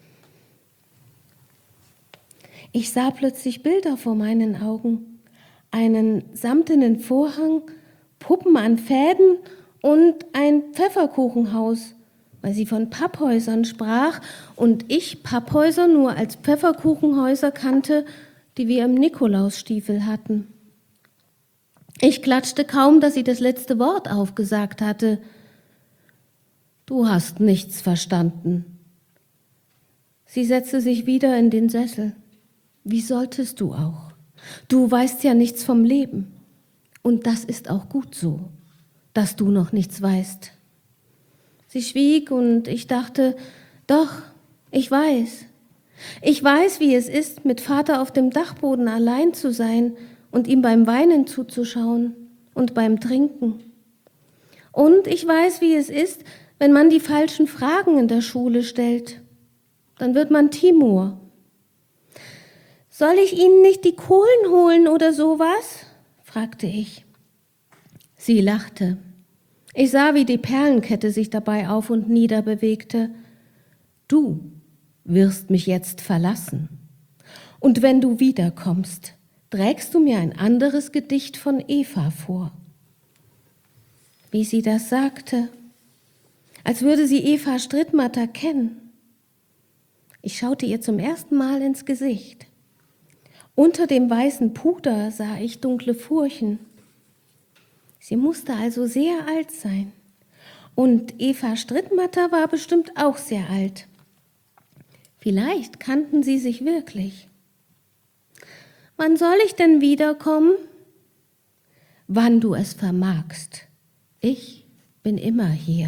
Ich sah plötzlich Bilder vor meinen Augen, einen samtenen Vorhang, Puppen an Fäden und ein Pfefferkuchenhaus, weil sie von Papphäusern sprach und ich Papphäuser nur als Pfefferkuchenhäuser kannte, die wir im Nikolausstiefel hatten. Ich klatschte kaum, dass sie das letzte Wort aufgesagt hatte. Du hast nichts verstanden. Sie setzte sich wieder in den Sessel. Wie solltest du auch? Du weißt ja nichts vom Leben. Und das ist auch gut so, dass du noch nichts weißt. Sie schwieg und ich dachte, doch, ich weiß. Ich weiß, wie es ist, mit Vater auf dem Dachboden allein zu sein und ihm beim Weinen zuzuschauen und beim Trinken. Und ich weiß, wie es ist, wenn man die falschen Fragen in der Schule stellt. Dann wird man Timur. Soll ich Ihnen nicht die Kohlen holen oder sowas? Fragte ich. Sie lachte. Ich sah, wie die Perlenkette sich dabei auf und nieder bewegte. Du wirst mich jetzt verlassen. Und wenn du wiederkommst, trägst du mir ein anderes Gedicht von Eva vor. Wie sie das sagte, als würde sie Eva Strittmatter kennen. Ich schaute ihr zum ersten Mal ins Gesicht. Unter dem weißen Puder sah ich dunkle Furchen. Sie musste also sehr alt sein. Und Eva Strittmatter war bestimmt auch sehr alt. Vielleicht kannten sie sich wirklich. Wann soll ich denn wiederkommen? Wann du es vermagst. Ich bin immer hier.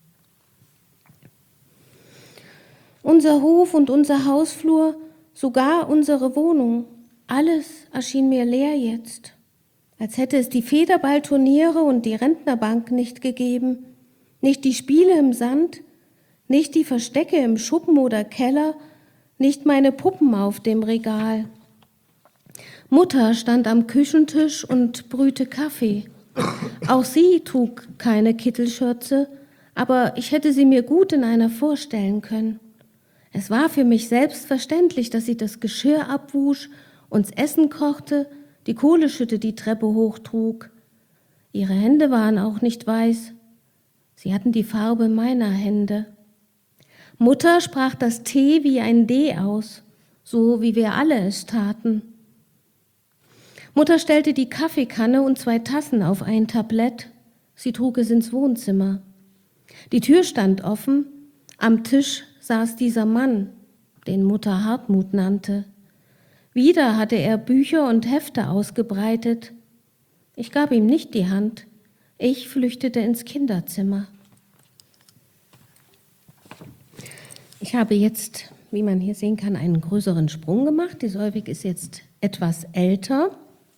Unser Hof und unser Hausflur, sogar unsere Wohnung, alles erschien mir leer jetzt, als hätte es die Federballturniere und die Rentnerbank nicht gegeben, nicht die Spiele im Sand, nicht die Verstecke im Schuppen oder Keller, nicht meine Puppen auf dem Regal. Mutter stand am Küchentisch und brühte Kaffee. Auch sie trug keine Kittelschürze, aber ich hätte sie mir gut in einer vorstellen können. Es war für mich selbstverständlich, dass sie das Geschirr abwusch, uns Essen kochte, die Kohleschütte die Treppe hochtrug. Ihre Hände waren auch nicht weiß. Sie hatten die Farbe meiner Hände. Mutter sprach das T wie ein D aus, so wie wir alle es taten. Mutter stellte die Kaffeekanne und 2 Tassen auf ein Tablett. Sie trug es ins Wohnzimmer. Die Tür stand offen. Am Tisch saß dieser Mann, den Mutter Hartmut nannte. Wieder hatte er Bücher und Hefte ausgebreitet. Ich gab ihm nicht die Hand. Ich flüchtete ins Kinderzimmer. Ich habe jetzt, wie man hier sehen kann, einen größeren Sprung gemacht. Die Solveig ist jetzt etwas älter.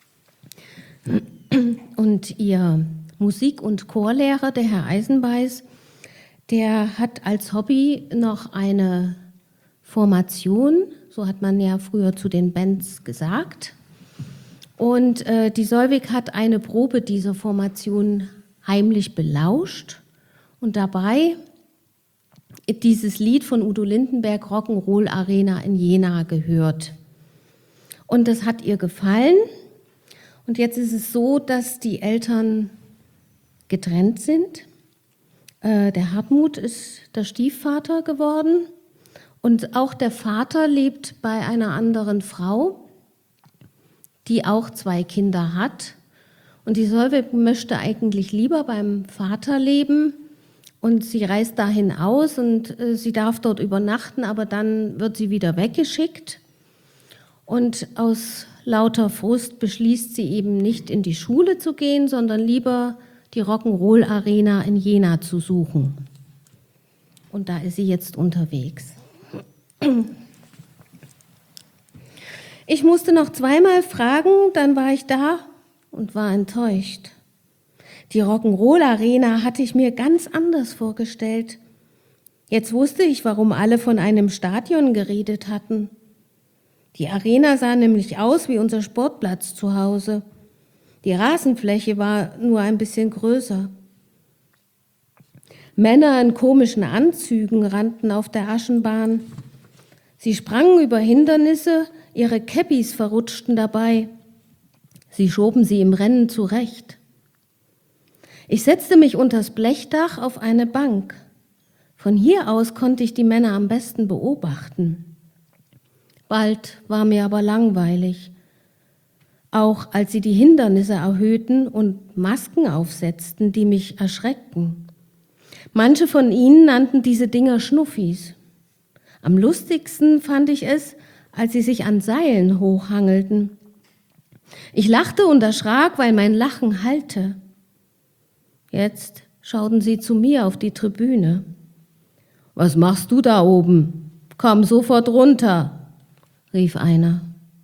Und ihr Musik- und Chorlehrer, der Herr Eisenbeis, der hat als Hobby noch eine Formation, so hat man ja früher zu den Bands gesagt. Und die Solveig hat eine Probe dieser Formation heimlich belauscht und dabei dieses Lied von Udo Lindenberg, Rock'n'Roll Arena in Jena, gehört. Und das hat ihr gefallen. Und jetzt ist es so, dass die Eltern getrennt sind. Der Hartmut ist der Stiefvater geworden und auch der Vater lebt bei einer anderen Frau, die auch 2 Kinder hat. Und die Solveig möchte eigentlich lieber beim Vater leben und sie reist dahin aus und sie darf dort übernachten, aber dann wird sie wieder weggeschickt. Und aus lauter Frust beschließt sie eben nicht in die Schule zu gehen, sondern lieber die Rock'n'Roll Arena in Jena zu suchen. Und da ist sie jetzt unterwegs. Ich musste noch 2-mal fragen, dann war ich da und war enttäuscht. Die Rock'n'Roll-Arena hatte ich mir ganz anders vorgestellt. Jetzt wusste ich, warum alle von einem Stadion geredet hatten. Die Arena sah nämlich aus wie unser Sportplatz zu Hause. Die Rasenfläche war nur ein bisschen größer. Männer in komischen Anzügen rannten auf der Aschenbahn. Sie sprangen über Hindernisse, ihre Käppis verrutschten dabei. Sie schoben sie im Rennen zurecht. Ich setzte mich unters Blechdach auf eine Bank. Von hier aus konnte ich die Männer am besten beobachten. Bald war mir aber langweilig. Auch als sie die Hindernisse erhöhten und Masken aufsetzten, die mich erschreckten. Manche von ihnen nannten diese Dinger Schnuffis. Am lustigsten fand ich es, als sie sich an Seilen hochhangelten. Ich lachte und erschrak, weil mein Lachen hallte. Jetzt schauten sie zu mir auf die Tribüne. »Was machst du da oben? Komm sofort runter«, rief einer.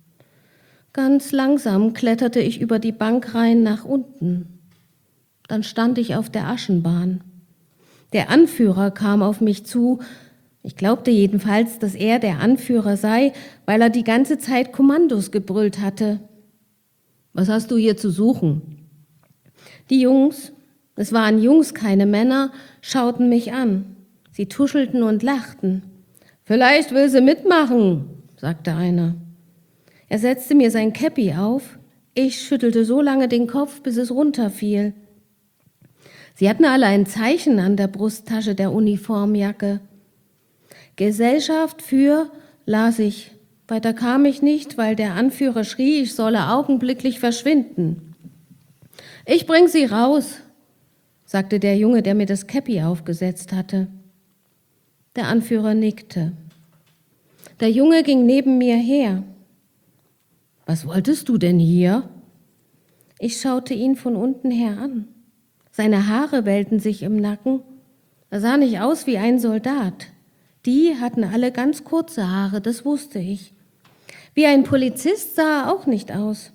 Ganz langsam kletterte ich über die Bankreihen nach unten. Dann stand ich auf der Aschenbahn. Der Anführer kam auf mich zu. Ich glaubte jedenfalls, dass er der Anführer sei, weil er die ganze Zeit Kommandos gebrüllt hatte. »Was hast du hier zu suchen?« Die Jungs, es waren Jungs, keine Männer, schauten mich an. Sie tuschelten und lachten. »Vielleicht will sie mitmachen«, sagte einer. Er setzte mir sein Käppi auf. Ich schüttelte so lange den Kopf, bis es runterfiel. Sie hatten alle ein Zeichen an der Brusttasche der Uniformjacke. Gesellschaft für, las ich. Weiter kam ich nicht, weil der Anführer schrie, ich solle augenblicklich verschwinden. »Ich bring Sie raus«, sagte der Junge, der mir das Käppi aufgesetzt hatte. Der Anführer nickte. Der Junge ging neben mir her. »Was wolltest du denn hier?« Ich schaute ihn von unten her an. Seine Haare wellten sich im Nacken. Er sah nicht aus wie ein Soldat. Die hatten alle ganz kurze Haare, das wusste ich. Wie ein Polizist sah er auch nicht aus.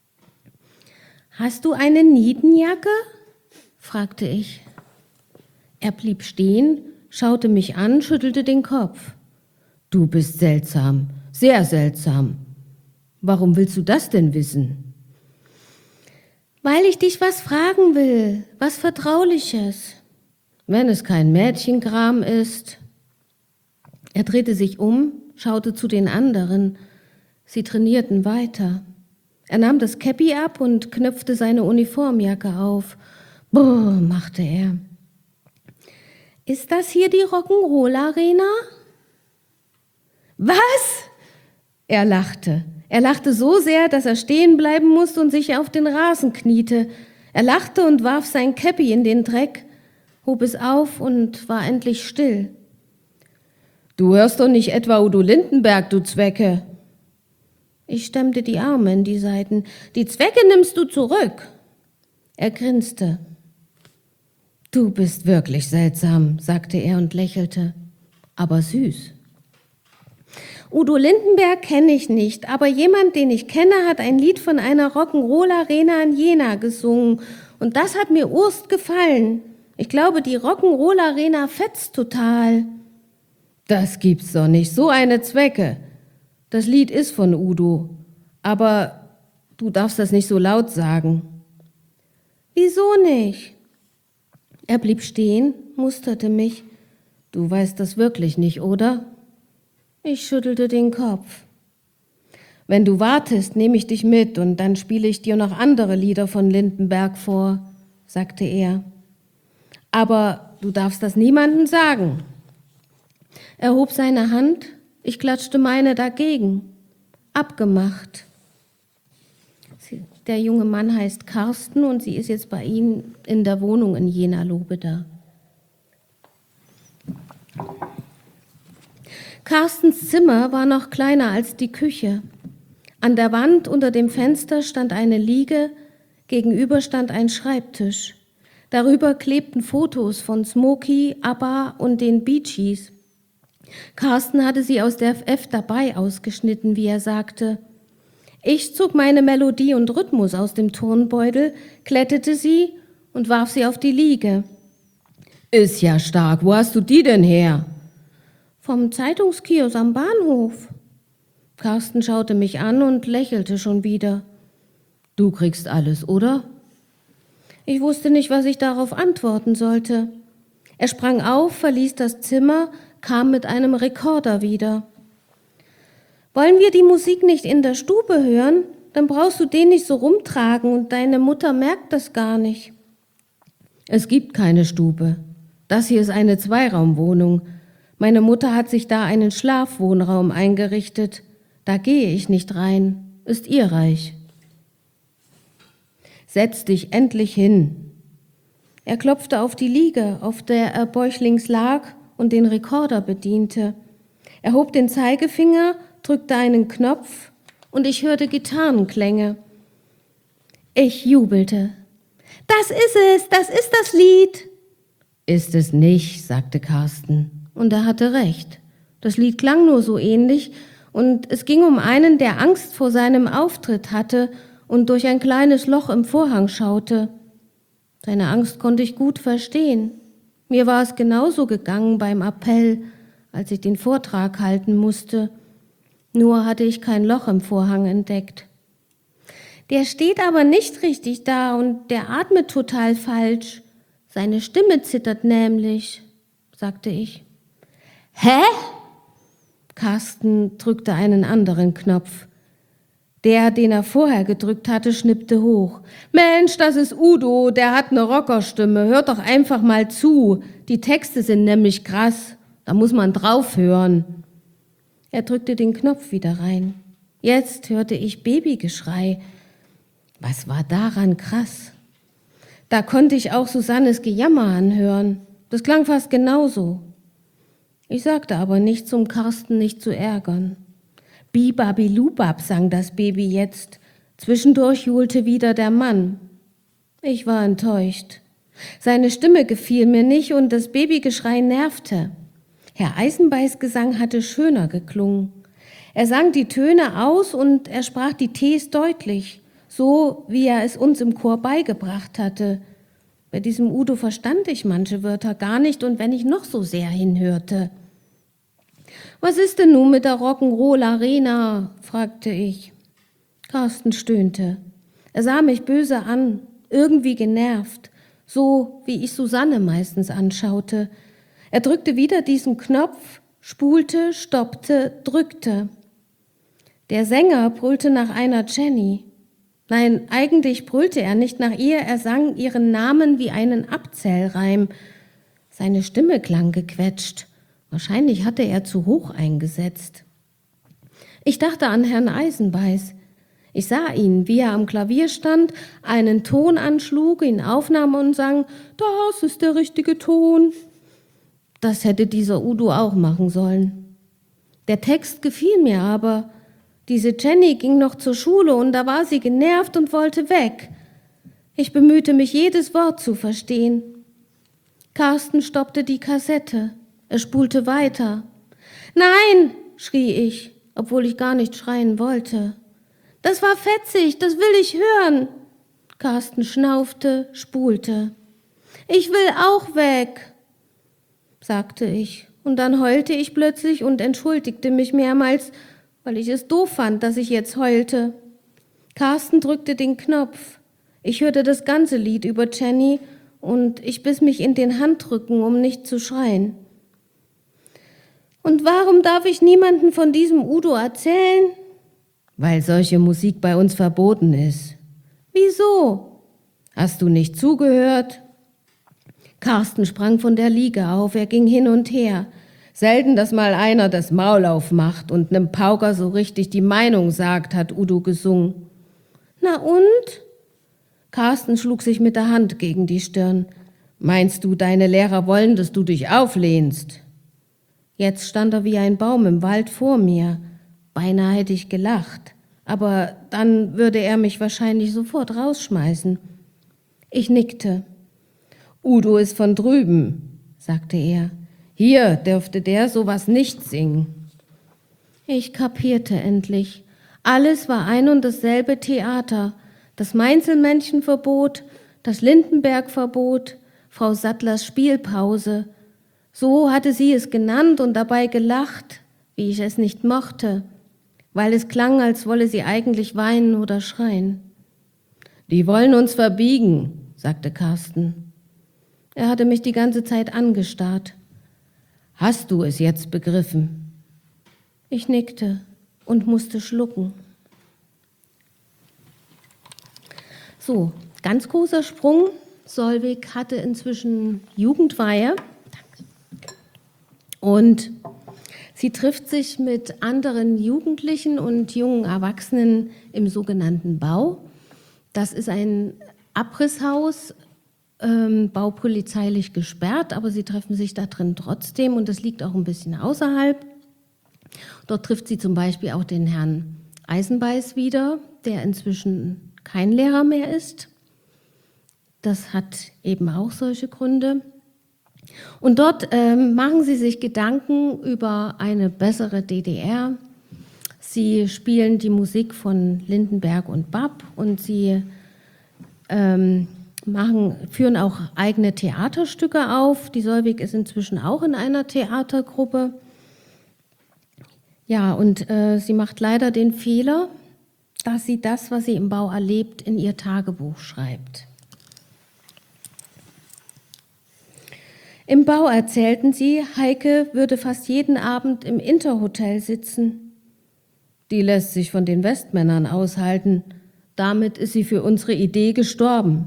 »Hast du eine Nietenjacke?« fragte ich. Er blieb stehen, schaute mich an, schüttelte den Kopf. »Du bist seltsam, sehr seltsam. Warum willst du das denn wissen?« »Weil ich dich was fragen will, was Vertrauliches. Wenn es kein Mädchenkram ist.« Er drehte sich um, schaute zu den anderen. Sie trainierten weiter. Er nahm das Käppi ab und knöpfte seine Uniformjacke auf. »Brrr«, machte er. »Ist das hier die Rock'n'Roll-Arena?« »Was?« Er lachte. Er lachte so sehr, dass er stehen bleiben musste und sich auf den Rasen kniete. Er lachte und warf sein Käppi in den Dreck, hob es auf und war endlich still. »Du hörst doch nicht etwa Udo Lindenberg, du Zwecke!« Ich stemmte die Arme in die Seiten. »Die Zwecke nimmst du zurück!« Er grinste. »Du bist wirklich seltsam«, sagte er und lächelte, »aber süß.« »Udo Lindenberg kenne ich nicht, aber jemand, den ich kenne, hat ein Lied von einer Rock'n'Roll-Arena in Jena gesungen und das hat mir urst gefallen. Ich glaube, die Rock'n'Roll-Arena fetzt total.« »Das gibt's doch nicht, so eine Zwecke. Das Lied ist von Udo, aber du darfst das nicht so laut sagen.« »Wieso nicht?« Er blieb stehen, musterte mich. »Du weißt das wirklich nicht, oder?« Ich schüttelte den Kopf. »Wenn du wartest, nehme ich dich mit und dann spiele ich dir noch andere Lieder von Lindenberg vor«, sagte er. »Aber du darfst das niemandem sagen.« Er hob seine Hand, ich klatschte meine dagegen. Abgemacht. Der junge Mann heißt Carsten und sie ist jetzt bei ihm in der Wohnung in Jena-Lobeda. Carstens Zimmer war noch kleiner als die Küche. An der Wand unter dem Fenster stand eine Liege, gegenüber stand ein Schreibtisch. Darüber klebten Fotos von Smokey, ABBA und den Bee Gees. Carsten hatte sie aus der F dabei ausgeschnitten, wie er sagte. Ich zog meine Melodie und Rhythmus aus dem Turnbeutel, glättete sie und warf sie auf die Liege. »Ist ja stark, wo hast du die denn her?« »Vom Zeitungskiosk am Bahnhof.« Carsten schaute mich an und lächelte schon wieder. »Du kriegst alles, oder?« Ich wusste nicht, was ich darauf antworten sollte. Er sprang auf, verließ das Zimmer, kam mit einem Rekorder wieder. »Wollen wir die Musik nicht in der Stube hören? Dann brauchst du den nicht so rumtragen und deine Mutter merkt das gar nicht.« »Es gibt keine Stube. Das hier ist eine Zweiraumwohnung. Meine Mutter hat sich da einen Schlafwohnraum eingerichtet. Da gehe ich nicht rein. Ist ihr Reich.« »Setz dich endlich hin.« Er klopfte auf die Liege, auf der er bäuchlings lag und den Rekorder bediente. Er hob den Zeigefinger, drückte einen Knopf und ich hörte Gitarrenklänge. Ich jubelte. »Das ist das Lied!« »Ist es nicht«, sagte Carsten. Und er hatte recht. Das Lied klang nur so ähnlich und es ging um einen, der Angst vor seinem Auftritt hatte und durch ein kleines Loch im Vorhang schaute. Seine Angst konnte ich gut verstehen. Mir war es genauso gegangen beim Appell, als ich den Vortrag halten musste. Nur hatte ich kein Loch im Vorhang entdeckt. »Der steht aber nicht richtig da und der atmet total falsch. Seine Stimme zittert nämlich«, sagte ich. »Hä?« Carsten drückte einen anderen Knopf. Der, den er vorher gedrückt hatte, schnippte hoch. »Mensch, das ist Udo, der hat eine Rockerstimme. Hört doch einfach mal zu. Die Texte sind nämlich krass. Da muss man drauf hören.« Er drückte den Knopf wieder rein. Jetzt hörte ich Babygeschrei. Was war daran krass? Da konnte ich auch Susannes Gejammer anhören. Das klang fast genauso. Ich sagte aber nichts, um Carsten nicht zu ärgern. Bibabilubab sang das Baby jetzt. Zwischendurch johlte wieder der Mann. Ich war enttäuscht. Seine Stimme gefiel mir nicht und das Babygeschrei nervte. Herr Eisenbeiß Gesang hatte schöner geklungen. Er sang die Töne aus und er sprach die Ts deutlich, so wie er es uns im Chor beigebracht hatte. Bei diesem Udo verstand ich manche Wörter gar nicht und wenn ich noch so sehr hinhörte. »Was ist denn nun mit der Rock'n'Roll-Arena?« fragte ich. Carsten stöhnte. Er sah mich böse an, irgendwie genervt, so wie ich Susanne meistens anschaute. Er drückte wieder diesen Knopf, spulte, stoppte, drückte. Der Sänger brüllte nach einer Jenny. Nein, eigentlich brüllte er nicht nach ihr, er sang ihren Namen wie einen Abzählreim. Seine Stimme klang gequetscht. Wahrscheinlich hatte er zu hoch eingesetzt. Ich dachte an Herrn Eisenbeiß. Ich sah ihn, wie er am Klavier stand, einen Ton anschlug, ihn aufnahm und sang, »Das ist der richtige Ton.« Das hätte dieser Udo auch machen sollen. Der Text gefiel mir aber. Diese Jenny ging noch zur Schule und da war sie genervt und wollte weg. Ich bemühte mich, jedes Wort zu verstehen. Carsten stoppte die Kassette. Er spulte weiter. »Nein«, schrie ich, obwohl ich gar nicht schreien wollte. »Das war fetzig, das will ich hören.« Carsten schnaufte, spulte. »Ich will auch weg«, sagte ich. Und dann heulte ich plötzlich und entschuldigte mich mehrmals, weil ich es doof fand, dass ich jetzt heulte. Carsten drückte den Knopf. Ich hörte das ganze Lied über Jenny und ich biss mich in den Handrücken, um nicht zu schreien. Und warum darf ich niemanden von diesem Udo erzählen? Weil solche Musik bei uns verboten ist. Wieso? Hast du nicht zugehört? Carsten sprang von der Liege auf, er ging hin und her. Selten, dass mal einer das Maul aufmacht und nem Pauker so richtig die Meinung sagt, hat Udo gesungen. Na und? Carsten schlug sich mit der Hand gegen die Stirn. Meinst du, deine Lehrer wollen, dass du dich auflehnst? Jetzt stand er wie ein Baum im Wald vor mir. Beinahe hätte ich gelacht, aber dann würde er mich wahrscheinlich sofort rausschmeißen. Ich nickte. Udo ist von drüben, sagte er. Hier dürfte der sowas nicht singen. Ich kapierte endlich. Alles war ein und dasselbe Theater. Das Mainzelmännchenverbot, das Lindenberg-Verbot, Frau Sattlers Spielpause. So hatte sie es genannt und dabei gelacht, wie ich es nicht mochte, weil es klang, als wolle sie eigentlich weinen oder schreien. Die wollen uns verbiegen, sagte Carsten. Er hatte mich die ganze Zeit angestarrt. Hast du es jetzt begriffen? Ich nickte und musste schlucken. So, ganz großer Sprung. Solveig hatte inzwischen Jugendweihe und sie trifft sich mit anderen Jugendlichen und jungen Erwachsenen im sogenannten Bau. Das ist ein Abrisshaus, baupolizeilich gesperrt, aber sie treffen sich da drin trotzdem und das liegt auch ein bisschen außerhalb. Dort trifft sie zum Beispiel auch den Herrn Eisenbeiß wieder, der inzwischen kein Lehrer mehr ist. Das hat eben auch solche Gründe. Und dort machen sie sich Gedanken über eine bessere DDR. Sie spielen die Musik von Lindenberg und Bab und sie führen auch eigene Theaterstücke auf. Die Solveig ist inzwischen auch in einer Theatergruppe. Ja, und sie macht leider den Fehler, dass sie das, was sie im Bau erlebt, in ihr Tagebuch schreibt. Im Bau erzählten sie, Heike würde fast jeden Abend im Interhotel sitzen. Die lässt sich von den Westmännern aushalten. Damit ist sie für unsere Idee gestorben.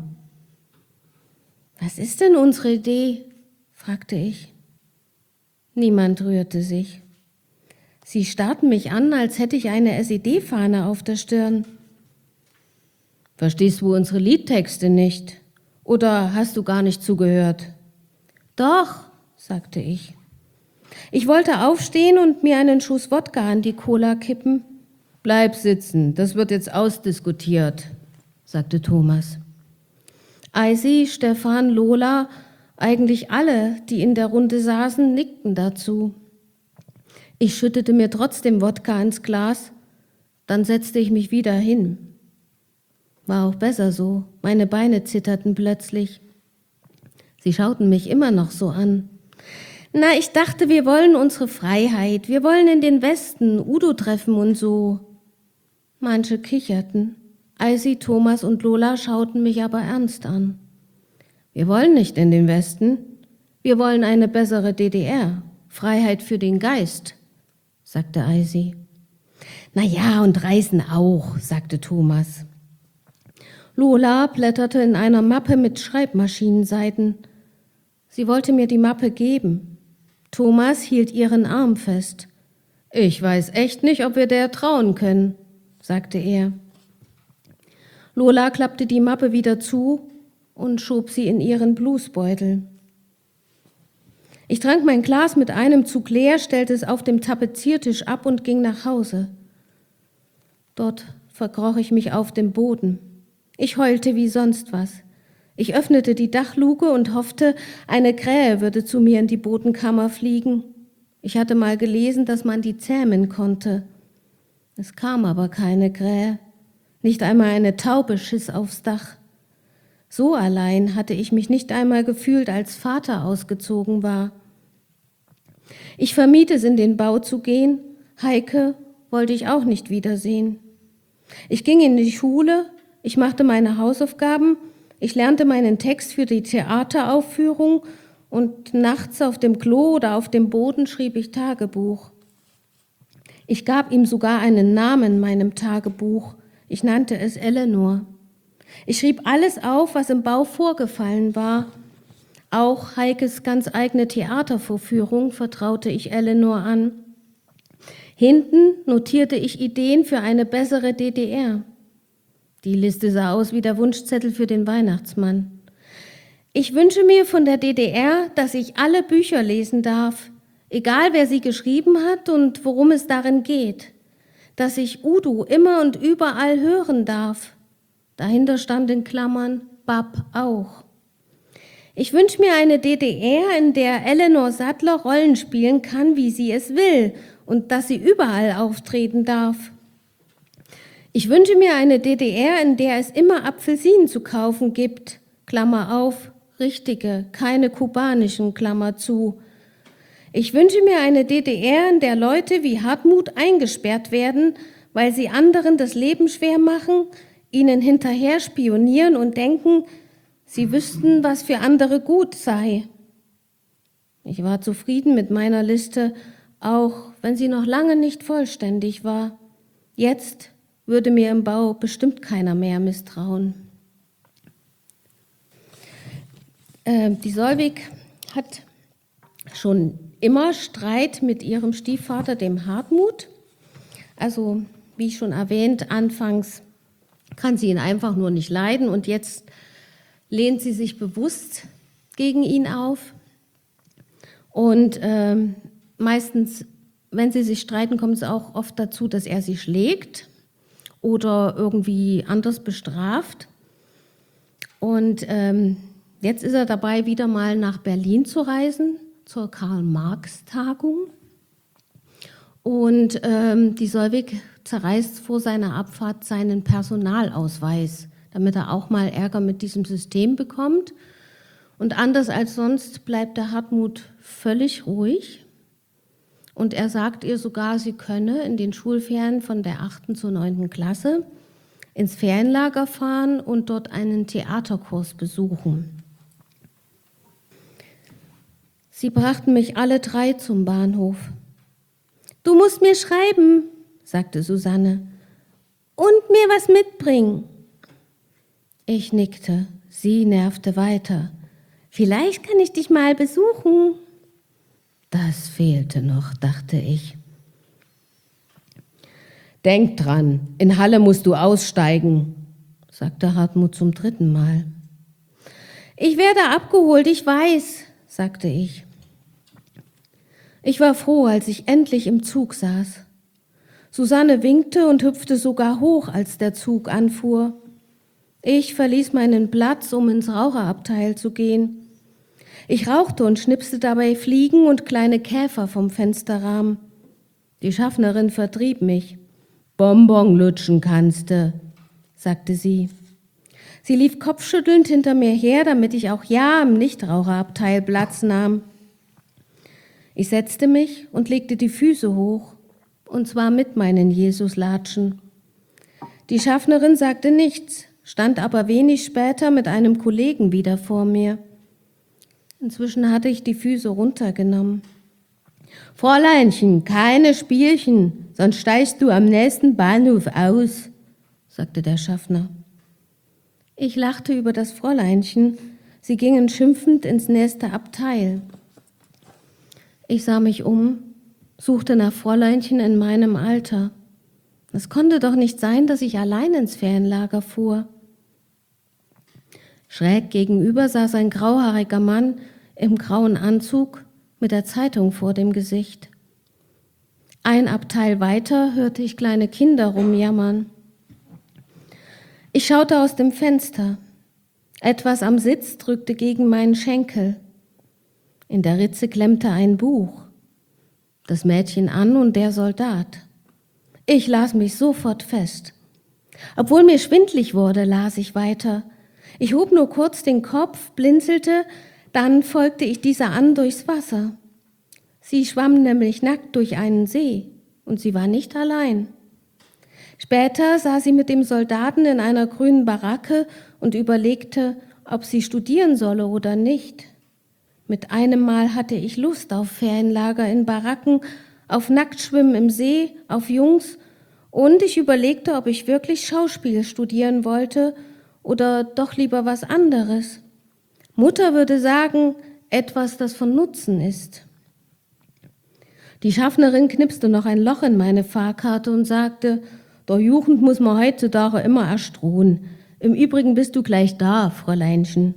Was ist denn unsere Idee? Fragte ich. Niemand rührte sich. Sie starrten mich an, als hätte ich eine SED-Fahne auf der Stirn. Verstehst du unsere Liedtexte nicht? Oder hast du gar nicht zugehört? Doch, sagte ich. Ich wollte aufstehen und mir einen Schuss Wodka an die Cola kippen. Bleib sitzen, das wird jetzt ausdiskutiert, sagte Thomas. Eisi, Stefan, Lola, eigentlich alle, die in der Runde saßen, nickten dazu. Ich schüttete mir trotzdem Wodka ins Glas, dann setzte ich mich wieder hin. War auch besser so, meine Beine zitterten plötzlich. Sie schauten mich immer noch so an. Na, ich dachte, wir wollen unsere Freiheit, wir wollen in den Westen, Udo treffen und so. Manche kicherten. Eisi, Thomas und Lola schauten mich aber ernst an. Wir wollen nicht in den Westen, wir wollen eine bessere DDR, Freiheit für den Geist, sagte Eisi. Na ja, und Reisen auch, sagte Thomas. Lola blätterte in einer Mappe mit Schreibmaschinenseiten. Sie wollte mir die Mappe geben. Thomas hielt ihren Arm fest. Ich weiß echt nicht, ob wir der trauen können, sagte er. Lola klappte die Mappe wieder zu und schob sie in ihren Blusbeutel. Ich trank mein Glas mit einem Zug leer, stellte es auf dem Tapeziertisch ab und ging nach Hause. Dort verkroch ich mich auf dem Boden. Ich heulte wie sonst was. Ich öffnete die Dachluke und hoffte, eine Krähe würde zu mir in die Bodenkammer fliegen. Ich hatte mal gelesen, dass man die zähmen konnte. Es kam aber keine Krähe. Nicht einmal eine Taube schiss aufs Dach. So allein hatte ich mich nicht einmal gefühlt, als Vater ausgezogen war. Ich vermied es, in den Bau zu gehen. Heike wollte ich auch nicht wiedersehen. Ich ging in die Schule, ich machte meine Hausaufgaben, ich lernte meinen Text für die Theateraufführung und nachts auf dem Klo oder auf dem Boden schrieb ich Tagebuch. Ich gab ihm sogar einen Namen meinem Tagebuch. Ich nannte es Eleanor. Ich schrieb alles auf, was im Bau vorgefallen war. Auch Heikes ganz eigene Theatervorführung vertraute ich Eleanor an. Hinten notierte ich Ideen für eine bessere DDR. Die Liste sah aus wie der Wunschzettel für den Weihnachtsmann. Ich wünsche mir von der DDR, dass ich alle Bücher lesen darf, egal wer sie geschrieben hat und worum es darin geht. Dass ich Udo immer und überall hören darf. Dahinter stand in Klammern Bab auch. Ich wünsche mir eine DDR, in der Eleanor Sattler Rollen spielen kann, wie sie es will und dass sie überall auftreten darf. Ich wünsche mir eine DDR, in der es immer Apfelsinen zu kaufen gibt, Klammer auf, richtige, keine kubanischen, Klammer zu. Ich wünsche mir eine DDR, in der Leute wie Hartmut eingesperrt werden, weil sie anderen das Leben schwer machen, ihnen hinterher spionieren und denken, sie wüssten, was für andere gut sei. Ich war zufrieden mit meiner Liste, auch wenn sie noch lange nicht vollständig war. Jetzt würde mir im Bau bestimmt keiner mehr misstrauen. Die Solvig hat schon immer Streit mit ihrem Stiefvater, dem Hartmut. Also, wie ich schon erwähnt, anfangs kann sie ihn einfach nur nicht leiden und jetzt lehnt sie sich bewusst gegen ihn auf. Und meistens, wenn sie sich streiten, kommt es auch oft dazu, dass er sie schlägt oder irgendwie anders bestraft. Und jetzt ist er dabei, wieder mal nach Berlin zu reisen, zur Karl-Marx-Tagung. Und die Solvig zerreißt vor seiner Abfahrt seinen Personalausweis, damit er auch mal Ärger mit diesem System bekommt. Und anders als sonst bleibt der Hartmut völlig ruhig. Und er sagt ihr sogar, sie könne in den Schulferien von der 8. zur 9. Klasse ins Ferienlager fahren und dort einen Theaterkurs besuchen. Sie brachten mich alle drei zum Bahnhof. »Du musst mir schreiben«, sagte Susanne, »und mir was mitbringen.« Ich nickte, sie nervte weiter. »Vielleicht kann ich dich mal besuchen.« Das fehlte noch, dachte ich. »Denk dran, in Halle musst du aussteigen«, sagte Hartmut zum 3. Mal. »Ich werde abgeholt, ich weiß«, sagte ich. Ich war froh, als ich endlich im Zug saß. Susanne winkte und hüpfte sogar hoch, als der Zug anfuhr. Ich verließ meinen Platz, um ins Raucherabteil zu gehen. Ich rauchte und schnipste dabei Fliegen und kleine Käfer vom Fensterrahmen. Die Schaffnerin vertrieb mich. »Bonbon lutschen kannste«, sagte sie. Sie lief kopfschüttelnd hinter mir her, damit ich auch ja im Nichtraucherabteil Platz nahm. Ich setzte mich und legte die Füße hoch, und zwar mit meinen Jesuslatschen. Die Schaffnerin sagte nichts, stand aber wenig später mit einem Kollegen wieder vor mir. Inzwischen hatte ich die Füße runtergenommen. »Fräuleinchen, keine Spielchen, sonst steigst du am nächsten Bahnhof aus«, sagte der Schaffner. Ich lachte über das Fräuleinchen, sie gingen schimpfend ins nächste Abteil. Ich sah mich um, suchte nach Fräuleinchen in meinem Alter. Es konnte doch nicht sein, dass ich allein ins Ferienlager fuhr. Schräg gegenüber saß ein grauhaariger Mann im grauen Anzug mit der Zeitung vor dem Gesicht. Ein Abteil weiter hörte ich kleine Kinder rumjammern. Ich schaute aus dem Fenster. Etwas am Sitz drückte gegen meinen Schenkel. In der Ritze klemmte ein Buch. Das Mädchen an und der Soldat. Ich las mich sofort fest. Obwohl mir schwindlig wurde, las ich weiter. Ich hob nur kurz den Kopf, blinzelte, dann folgte ich dieser an durchs Wasser. Sie schwamm nämlich nackt durch einen See und sie war nicht allein. Später saß sie mit dem Soldaten in einer grünen Baracke und überlegte, ob sie studieren solle oder nicht. Mit einem Mal hatte ich Lust auf Ferienlager in Baracken, auf Nacktschwimmen im See, auf Jungs und ich überlegte, ob ich wirklich Schauspiel studieren wollte oder doch lieber was anderes. Mutter würde sagen, etwas, das von Nutzen ist. Die Schaffnerin knipste noch ein Loch in meine Fahrkarte und sagte, der Jugend muss man heutzutage immer erst ruhen. Im Übrigen bist du gleich da, Fräuleinchen.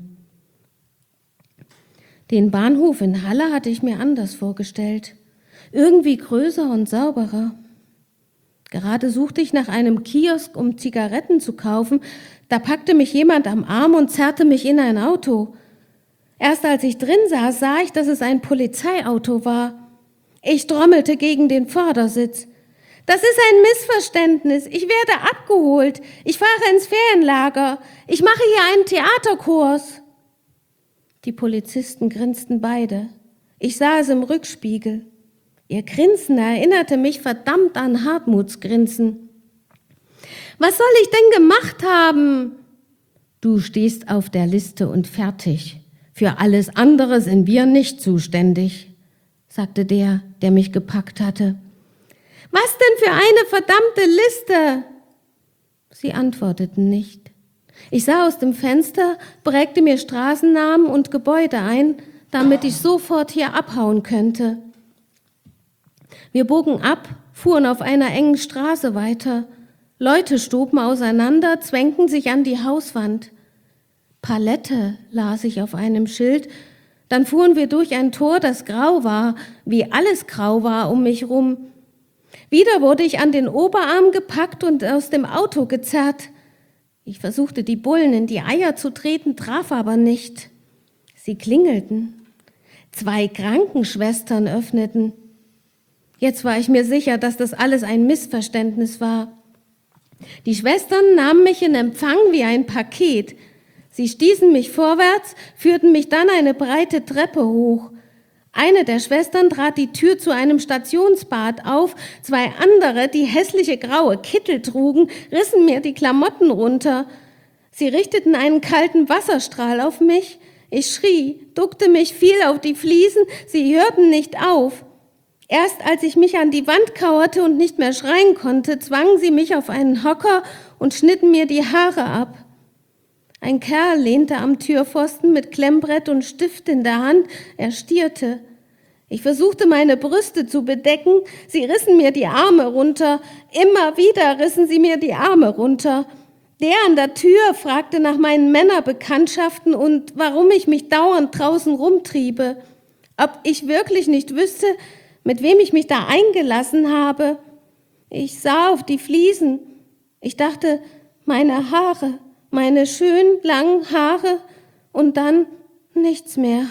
Den Bahnhof in Halle hatte ich mir anders vorgestellt. Irgendwie größer und sauberer. Gerade suchte ich nach einem Kiosk, um Zigaretten zu kaufen. Da packte mich jemand am Arm und zerrte mich in ein Auto. Erst als ich drin saß, sah ich, dass es ein Polizeiauto war. Ich trommelte gegen den Vordersitz. Das ist ein Missverständnis. Ich werde abgeholt. Ich fahre ins Ferienlager. Ich mache hier einen Theaterkurs. Die Polizisten grinsten beide. Ich sah es im Rückspiegel. Ihr Grinsen erinnerte mich verdammt an Hartmuts Grinsen. Was soll ich denn gemacht haben? Du stehst auf der Liste und fertig. Für alles andere sind wir nicht zuständig, sagte der mich gepackt hatte. Was denn für eine verdammte Liste? Sie antworteten nicht. Ich sah aus dem Fenster, prägte mir Straßennamen und Gebäude ein, damit ich sofort hier abhauen könnte. Wir bogen ab, fuhren auf einer engen Straße weiter. Leute stoben auseinander, zwängten sich an die Hauswand. Palette las ich auf einem Schild. Dann fuhren wir durch ein Tor, das grau war, wie alles grau war um mich rum. Wieder wurde ich an den Oberarm gepackt und aus dem Auto gezerrt. Ich versuchte, die Bullen in die Eier zu treten, traf aber nicht. Sie klingelten. 2 Krankenschwestern öffneten. Jetzt war ich mir sicher, dass das alles ein Missverständnis war. Die Schwestern nahmen mich in Empfang wie ein Paket. Sie stießen mich vorwärts, führten mich dann eine breite Treppe hoch. Eine der Schwestern trat die Tür zu einem Stationsbad auf, 2 andere, die hässliche graue Kittel trugen, rissen mir die Klamotten runter. Sie richteten einen kalten Wasserstrahl auf mich. Ich schrie, duckte mich, fiel auf die Fliesen, sie hörten nicht auf. Erst als ich mich an die Wand kauerte und nicht mehr schreien konnte, zwangen sie mich auf einen Hocker und schnitten mir die Haare ab. Ein Kerl lehnte am Türpfosten mit Klemmbrett und Stift in der Hand, er stierte. Ich versuchte, meine Brüste zu bedecken, sie rissen mir die Arme runter, immer wieder rissen sie mir die Arme runter. Der an der Tür fragte nach meinen Männerbekanntschaften und warum ich mich dauernd draußen rumtriebe, ob ich wirklich nicht wüsste, mit wem ich mich da eingelassen habe. Ich sah auf die Fliesen. Ich dachte, meine Haare, meine schön langen Haare und dann nichts mehr.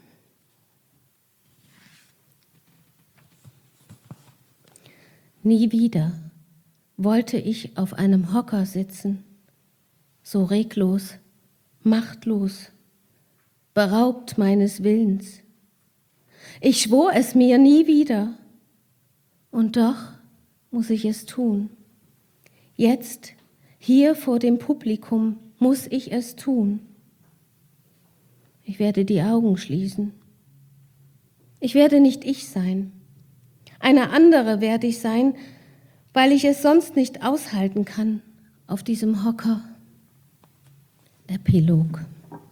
Nie wieder wollte ich auf einem Hocker sitzen, so reglos, machtlos, beraubt meines Willens. Ich schwor es mir nie wieder. Und doch muss ich es tun. Jetzt, hier vor dem Publikum, muss ich es tun. Ich werde die Augen schließen. Ich werde nicht ich sein. Eine andere werde ich sein, weil ich es sonst nicht aushalten kann auf diesem Hocker. Epilog.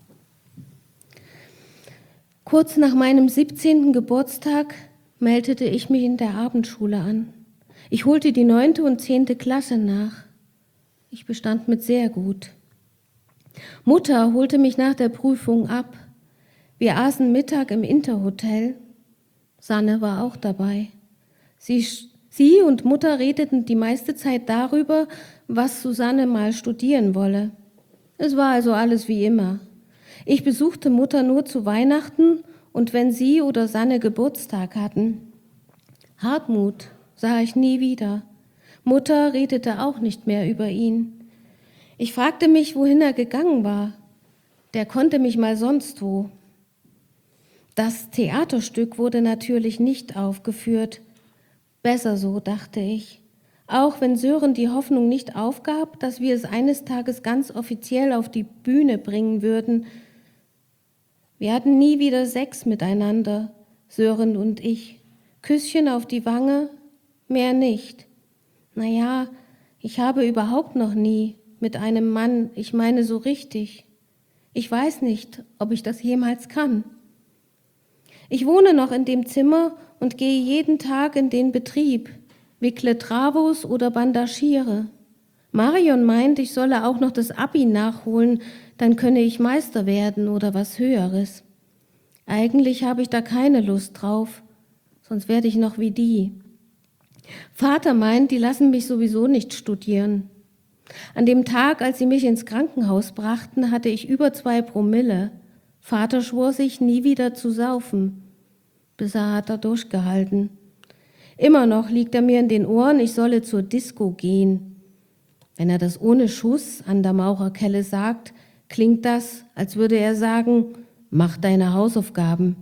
Kurz nach meinem 17. Geburtstag meldete ich mich in der Abendschule an. Ich holte die 9. und 10. Klasse nach. Ich bestand mit sehr gut. Mutter holte mich nach der Prüfung ab. Wir aßen Mittag im Interhotel. Sanne war auch dabei. Sie und Mutter redeten die meiste Zeit darüber, was Susanne mal studieren wolle. Es war also alles wie immer. Ich besuchte Mutter nur zu Weihnachten und wenn sie oder Sanne Geburtstag hatten. Hartmut sah ich nie wieder. Mutter redete auch nicht mehr über ihn. Ich fragte mich, wohin er gegangen war. Der konnte mich mal sonst wo. Das Theaterstück wurde natürlich nicht aufgeführt. Besser so, dachte ich. Auch wenn Sören die Hoffnung nicht aufgab, dass wir es eines Tages ganz offiziell auf die Bühne bringen würden. Wir hatten nie wieder Sex miteinander, Sören und ich. Küsschen auf die Wange, mehr nicht. Naja, ich habe überhaupt noch nie mit einem Mann, ich meine so richtig. Ich weiß nicht, ob ich das jemals kann. Ich wohne noch in dem Zimmer und gehe jeden Tag in den Betrieb, wickle Trabos oder bandagiere. Marion meint, ich solle auch noch das Abi nachholen, dann könne ich Meister werden oder was Höheres. Eigentlich habe ich da keine Lust drauf, sonst werde ich noch wie die. Vater meint, die lassen mich sowieso nicht studieren. An dem Tag, als sie mich ins Krankenhaus brachten, hatte ich über 2 Promille. Vater schwor sich, nie wieder zu saufen. Bisher hat er durchgehalten. Immer noch liegt er mir in den Ohren, ich solle zur Disco gehen. Wenn er das ohne Schuss an der Maurerkelle sagt, klingt das, als würde er sagen, mach deine Hausaufgaben.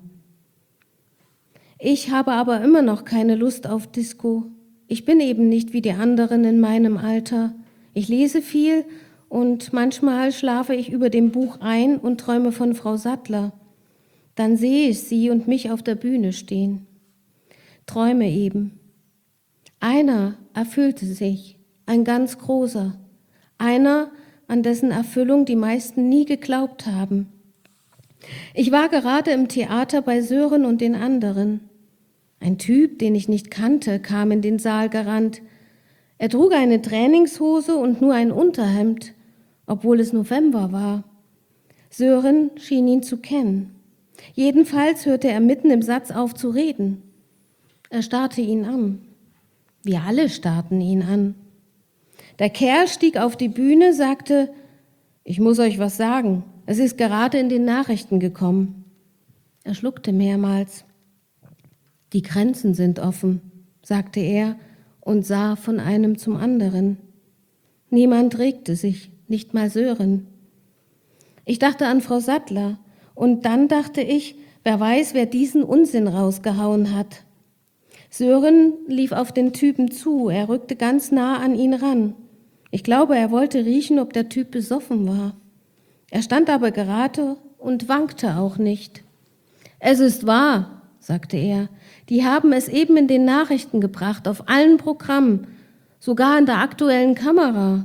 Ich habe aber immer noch keine Lust auf Disco. Ich bin eben nicht wie die anderen in meinem Alter. Ich lese viel und manchmal schlafe ich über dem Buch ein und träume von Frau Sattler. Dann sehe ich sie und mich auf der Bühne stehen. Träume eben. Einer erfüllte sich, ein ganz großer. Einer, an dessen Erfüllung die meisten nie geglaubt haben. Ich war gerade im Theater bei Sören und den anderen. Ein Typ, den ich nicht kannte, kam in den Saal gerannt. Er trug eine Trainingshose und nur ein Unterhemd, obwohl es November war. Sören schien ihn zu kennen. Jedenfalls hörte er mitten im Satz auf zu reden. Er starrte ihn an. Wir alle starrten ihn an. Der Kerl stieg auf die Bühne, sagte, ich muss euch was sagen. Es ist gerade in den Nachrichten gekommen. Er schluckte mehrmals. Die Grenzen sind offen, sagte er und sah von einem zum anderen. Niemand regte sich, nicht mal Sören. Ich dachte an Frau Sattler und dann dachte ich, wer weiß, wer diesen Unsinn rausgehauen hat. Sören lief auf den Typen zu, er rückte ganz nah an ihn ran. Ich glaube, er wollte riechen, ob der Typ besoffen war. Er stand aber gerade und wankte auch nicht. Es ist wahr, sagte er, die haben es eben in den Nachrichten gebracht, auf allen Programmen, sogar in der aktuellen Kamera.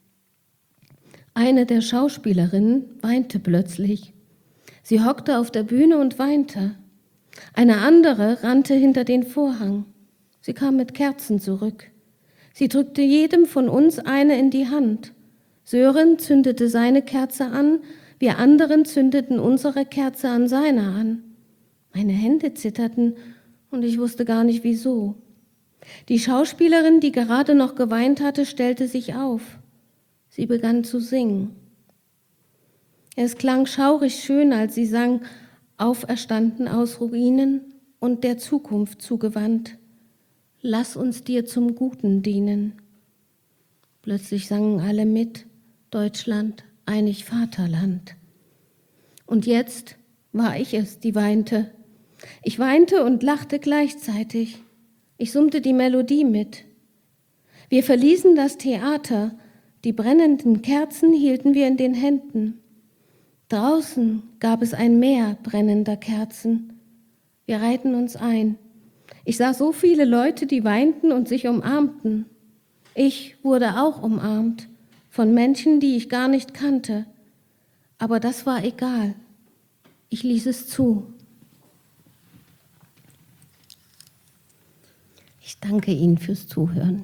Eine der Schauspielerinnen weinte plötzlich. Sie hockte auf der Bühne und weinte. Eine andere rannte hinter den Vorhang. Sie kam mit Kerzen zurück. Sie drückte jedem von uns eine in die Hand. Sören zündete seine Kerze an, wir anderen zündeten unsere Kerze an seiner an. Meine Hände zitterten und ich wusste gar nicht wieso. Die Schauspielerin, die gerade noch geweint hatte, stellte sich auf. Sie begann zu singen. Es klang schaurig schön, als sie sang, auferstanden aus Ruinen und der Zukunft zugewandt. Lass uns dir zum Guten dienen. Plötzlich sangen alle mit, Deutschland, einig Vaterland. Und jetzt war ich es, die weinte. Ich weinte und lachte gleichzeitig. Ich summte die Melodie mit. Wir verließen das Theater, die brennenden Kerzen hielten wir in den Händen. Draußen gab es ein Meer brennender Kerzen. Wir reihten uns ein. Ich sah so viele Leute, die weinten und sich umarmten. Ich wurde auch umarmt von Menschen, die ich gar nicht kannte. Aber das war egal. Ich ließ es zu. Ich danke Ihnen fürs Zuhören.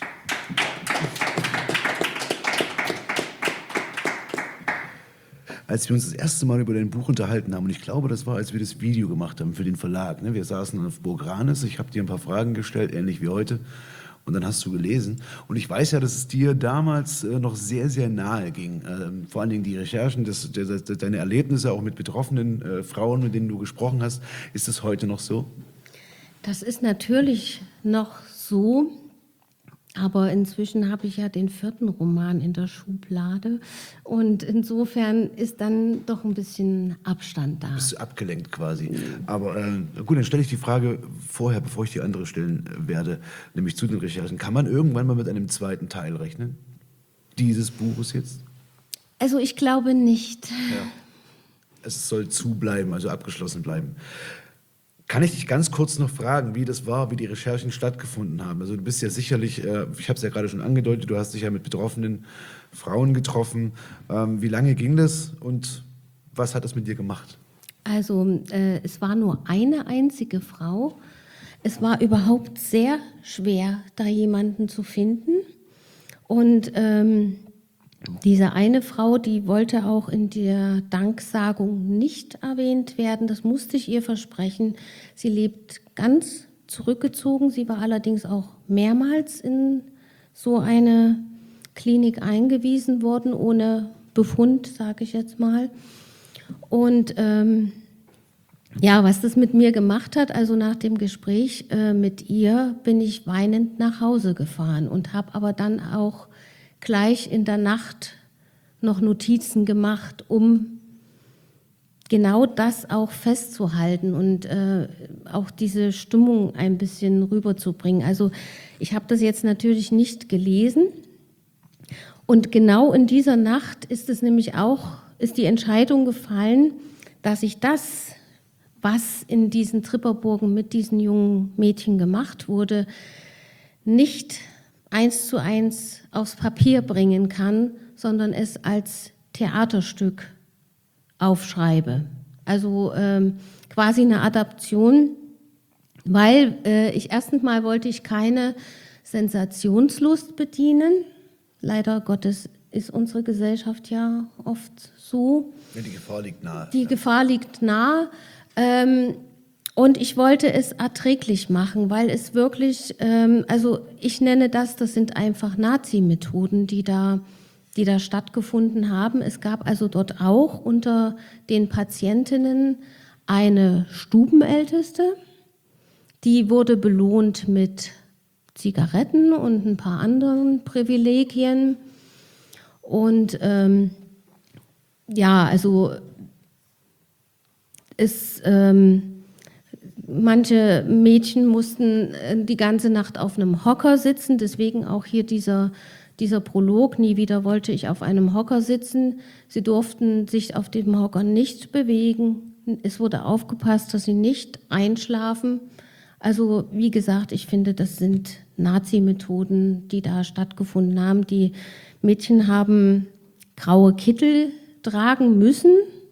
Als wir uns das erste Mal über dein Buch unterhalten haben, und ich glaube, das war, als wir das Video gemacht haben für den Verlag, ne? Wir saßen auf Burg Ranis, ich habe dir ein paar Fragen gestellt, ähnlich wie heute, und dann hast du gelesen. Und ich weiß ja, dass es dir damals noch sehr, sehr nahe ging. Vor allen Dingen die Recherchen, deine Erlebnisse auch mit betroffenen Frauen, mit denen du gesprochen hast. Ist das heute noch so? Das ist natürlich noch so, aber inzwischen habe ich ja den 4. Roman in der Schublade und insofern ist dann doch ein bisschen Abstand da. Bist du abgelenkt quasi. Aber gut, dann stelle ich die Frage vorher, bevor ich die andere stellen werde, nämlich zu den Recherchen. Kann man irgendwann mal mit einem zweiten Teil rechnen? Dieses Buches jetzt? Also ich glaube nicht. Ja. Es soll zubleiben, also abgeschlossen bleiben. Kann ich dich ganz kurz noch fragen, wie das war, wie die Recherchen stattgefunden haben? Also du bist ja sicherlich, ich habe es ja gerade schon angedeutet, du hast dich ja mit betroffenen Frauen getroffen. Wie lange ging das und was hat das mit dir gemacht? Also es war nur eine einzige Frau. Es war überhaupt sehr schwer, da jemanden zu finden. Und diese eine Frau, die wollte auch in der Danksagung nicht erwähnt werden. Das musste ich ihr versprechen. Sie lebt ganz zurückgezogen. Sie war allerdings auch mehrmals in so eine Klinik eingewiesen worden, ohne Befund, sage ich jetzt mal. Und Ja, was das mit mir gemacht hat, also nach dem Gespräch mit ihr bin ich weinend nach Hause gefahren und habe aber dann auch gleich in der Nacht noch Notizen gemacht, um genau das auch festzuhalten und auch diese Stimmung ein bisschen rüberzubringen. Also ich habe das jetzt natürlich nicht gelesen und genau in dieser Nacht ist die Entscheidung gefallen, dass ich das, was in diesen Tripperburgen mit diesen jungen Mädchen gemacht wurde, nicht 1:1 aufs Papier bringen kann, sondern es als Theaterstück aufschreibe. Also quasi eine Adaption, weil erstens mal wollte ich keine Sensationslust bedienen. Leider Gottes ist unsere Gesellschaft ja oft so. Ja, die Gefahr liegt nahe. Die Gefahr liegt nahe. Und ich wollte es erträglich machen, weil es wirklich, also ich nenne das sind einfach Nazi-Methoden, die da stattgefunden haben. Es gab also dort auch unter den Patientinnen eine Stubenälteste, die wurde belohnt mit Zigaretten und ein paar anderen Privilegien. Und also manche Mädchen mussten die ganze Nacht auf einem Hocker sitzen, deswegen auch hier dieser Prolog, nie wieder wollte ich auf einem Hocker sitzen. Sie durften sich auf dem Hocker nicht bewegen. Es wurde aufgepasst, dass sie nicht einschlafen. Also wie gesagt, ich finde, das sind Nazi-Methoden, die da stattgefunden haben. Die Mädchen haben graue Kittel tragen müssen.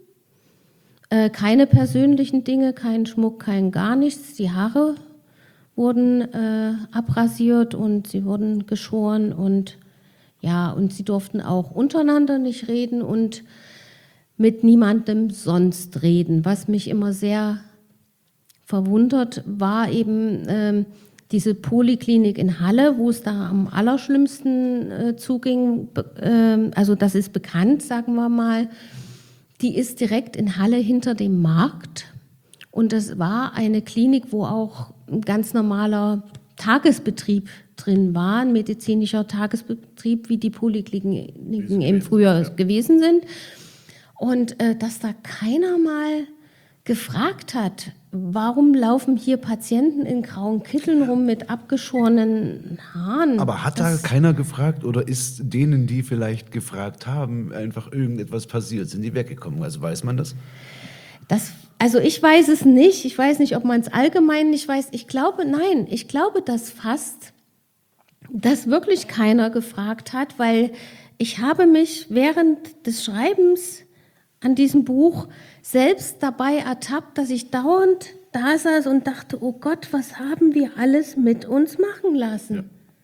Keine persönlichen Dinge, kein Schmuck, kein gar nichts. Die Haare wurden abrasiert und sie wurden geschoren und sie durften auch untereinander nicht reden und mit niemandem sonst reden. Was mich immer sehr verwundert, war eben diese Poliklinik in Halle, wo es da am allerschlimmsten zuging. Also das ist bekannt, sagen wir mal. Die ist direkt in Halle hinter dem Markt und das war eine Klinik, wo auch ein ganz normaler Tagesbetrieb drin war, ein medizinischer Tagesbetrieb, wie die Polikliniken eben früher gewesen sind. Und dass da keiner mal gefragt hat, warum laufen hier Patienten in grauen Kitteln rum mit abgeschorenen Haaren? Aber hat da keiner gefragt oder ist denen, die vielleicht gefragt haben, einfach irgendetwas passiert? Sind die weggekommen? Also weiß man das? Also ich weiß es nicht. Ich weiß nicht, ob man es allgemein nicht weiß. Ich glaube, dass fast, dass wirklich keiner gefragt hat, weil ich habe mich während des Schreibens an diesem Buch selbst dabei ertappt, dass ich dauernd da saß und dachte, oh Gott, was haben wir alles mit uns machen lassen? Ja.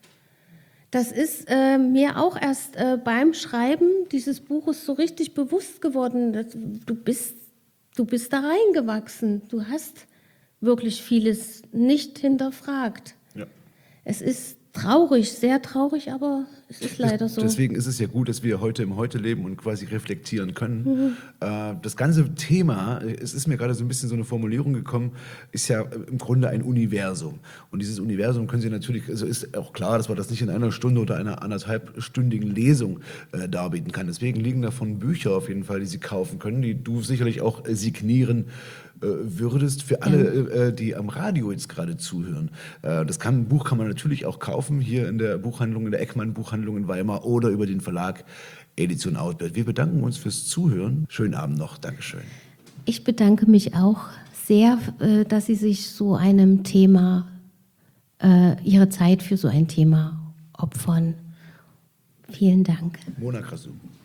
Das ist mir auch erst beim Schreiben dieses Buches so richtig bewusst geworden. Du bist da reingewachsen. Du hast wirklich vieles nicht hinterfragt. Ja. Es ist traurig, sehr traurig, aber es ist leider so. Deswegen ist es ja gut, dass wir heute im Heute leben und quasi reflektieren können. Das ganze Thema, es ist mir gerade so ein bisschen so eine Formulierung gekommen, ist ja im Grunde ein Universum. Und dieses Universum können Sie natürlich, also ist auch klar, dass man das nicht in einer Stunde oder einer 1,5-stündigen Lesung darbieten kann. Deswegen liegen davon Bücher auf jeden Fall, die Sie kaufen können, die du sicherlich auch signieren würdest für alle, die am Radio jetzt gerade zuhören. Buch kann man natürlich auch kaufen, hier in der Buchhandlung, in der Eckmann-Buchhandlung in Weimar oder über den Verlag Edition Outbird. Wir bedanken uns fürs Zuhören. Schönen Abend noch. Dankeschön. Ich bedanke mich auch sehr, dass Sie sich so einem Thema, Ihre Zeit für so ein Thema opfern. Vielen Dank. Mona Krasum.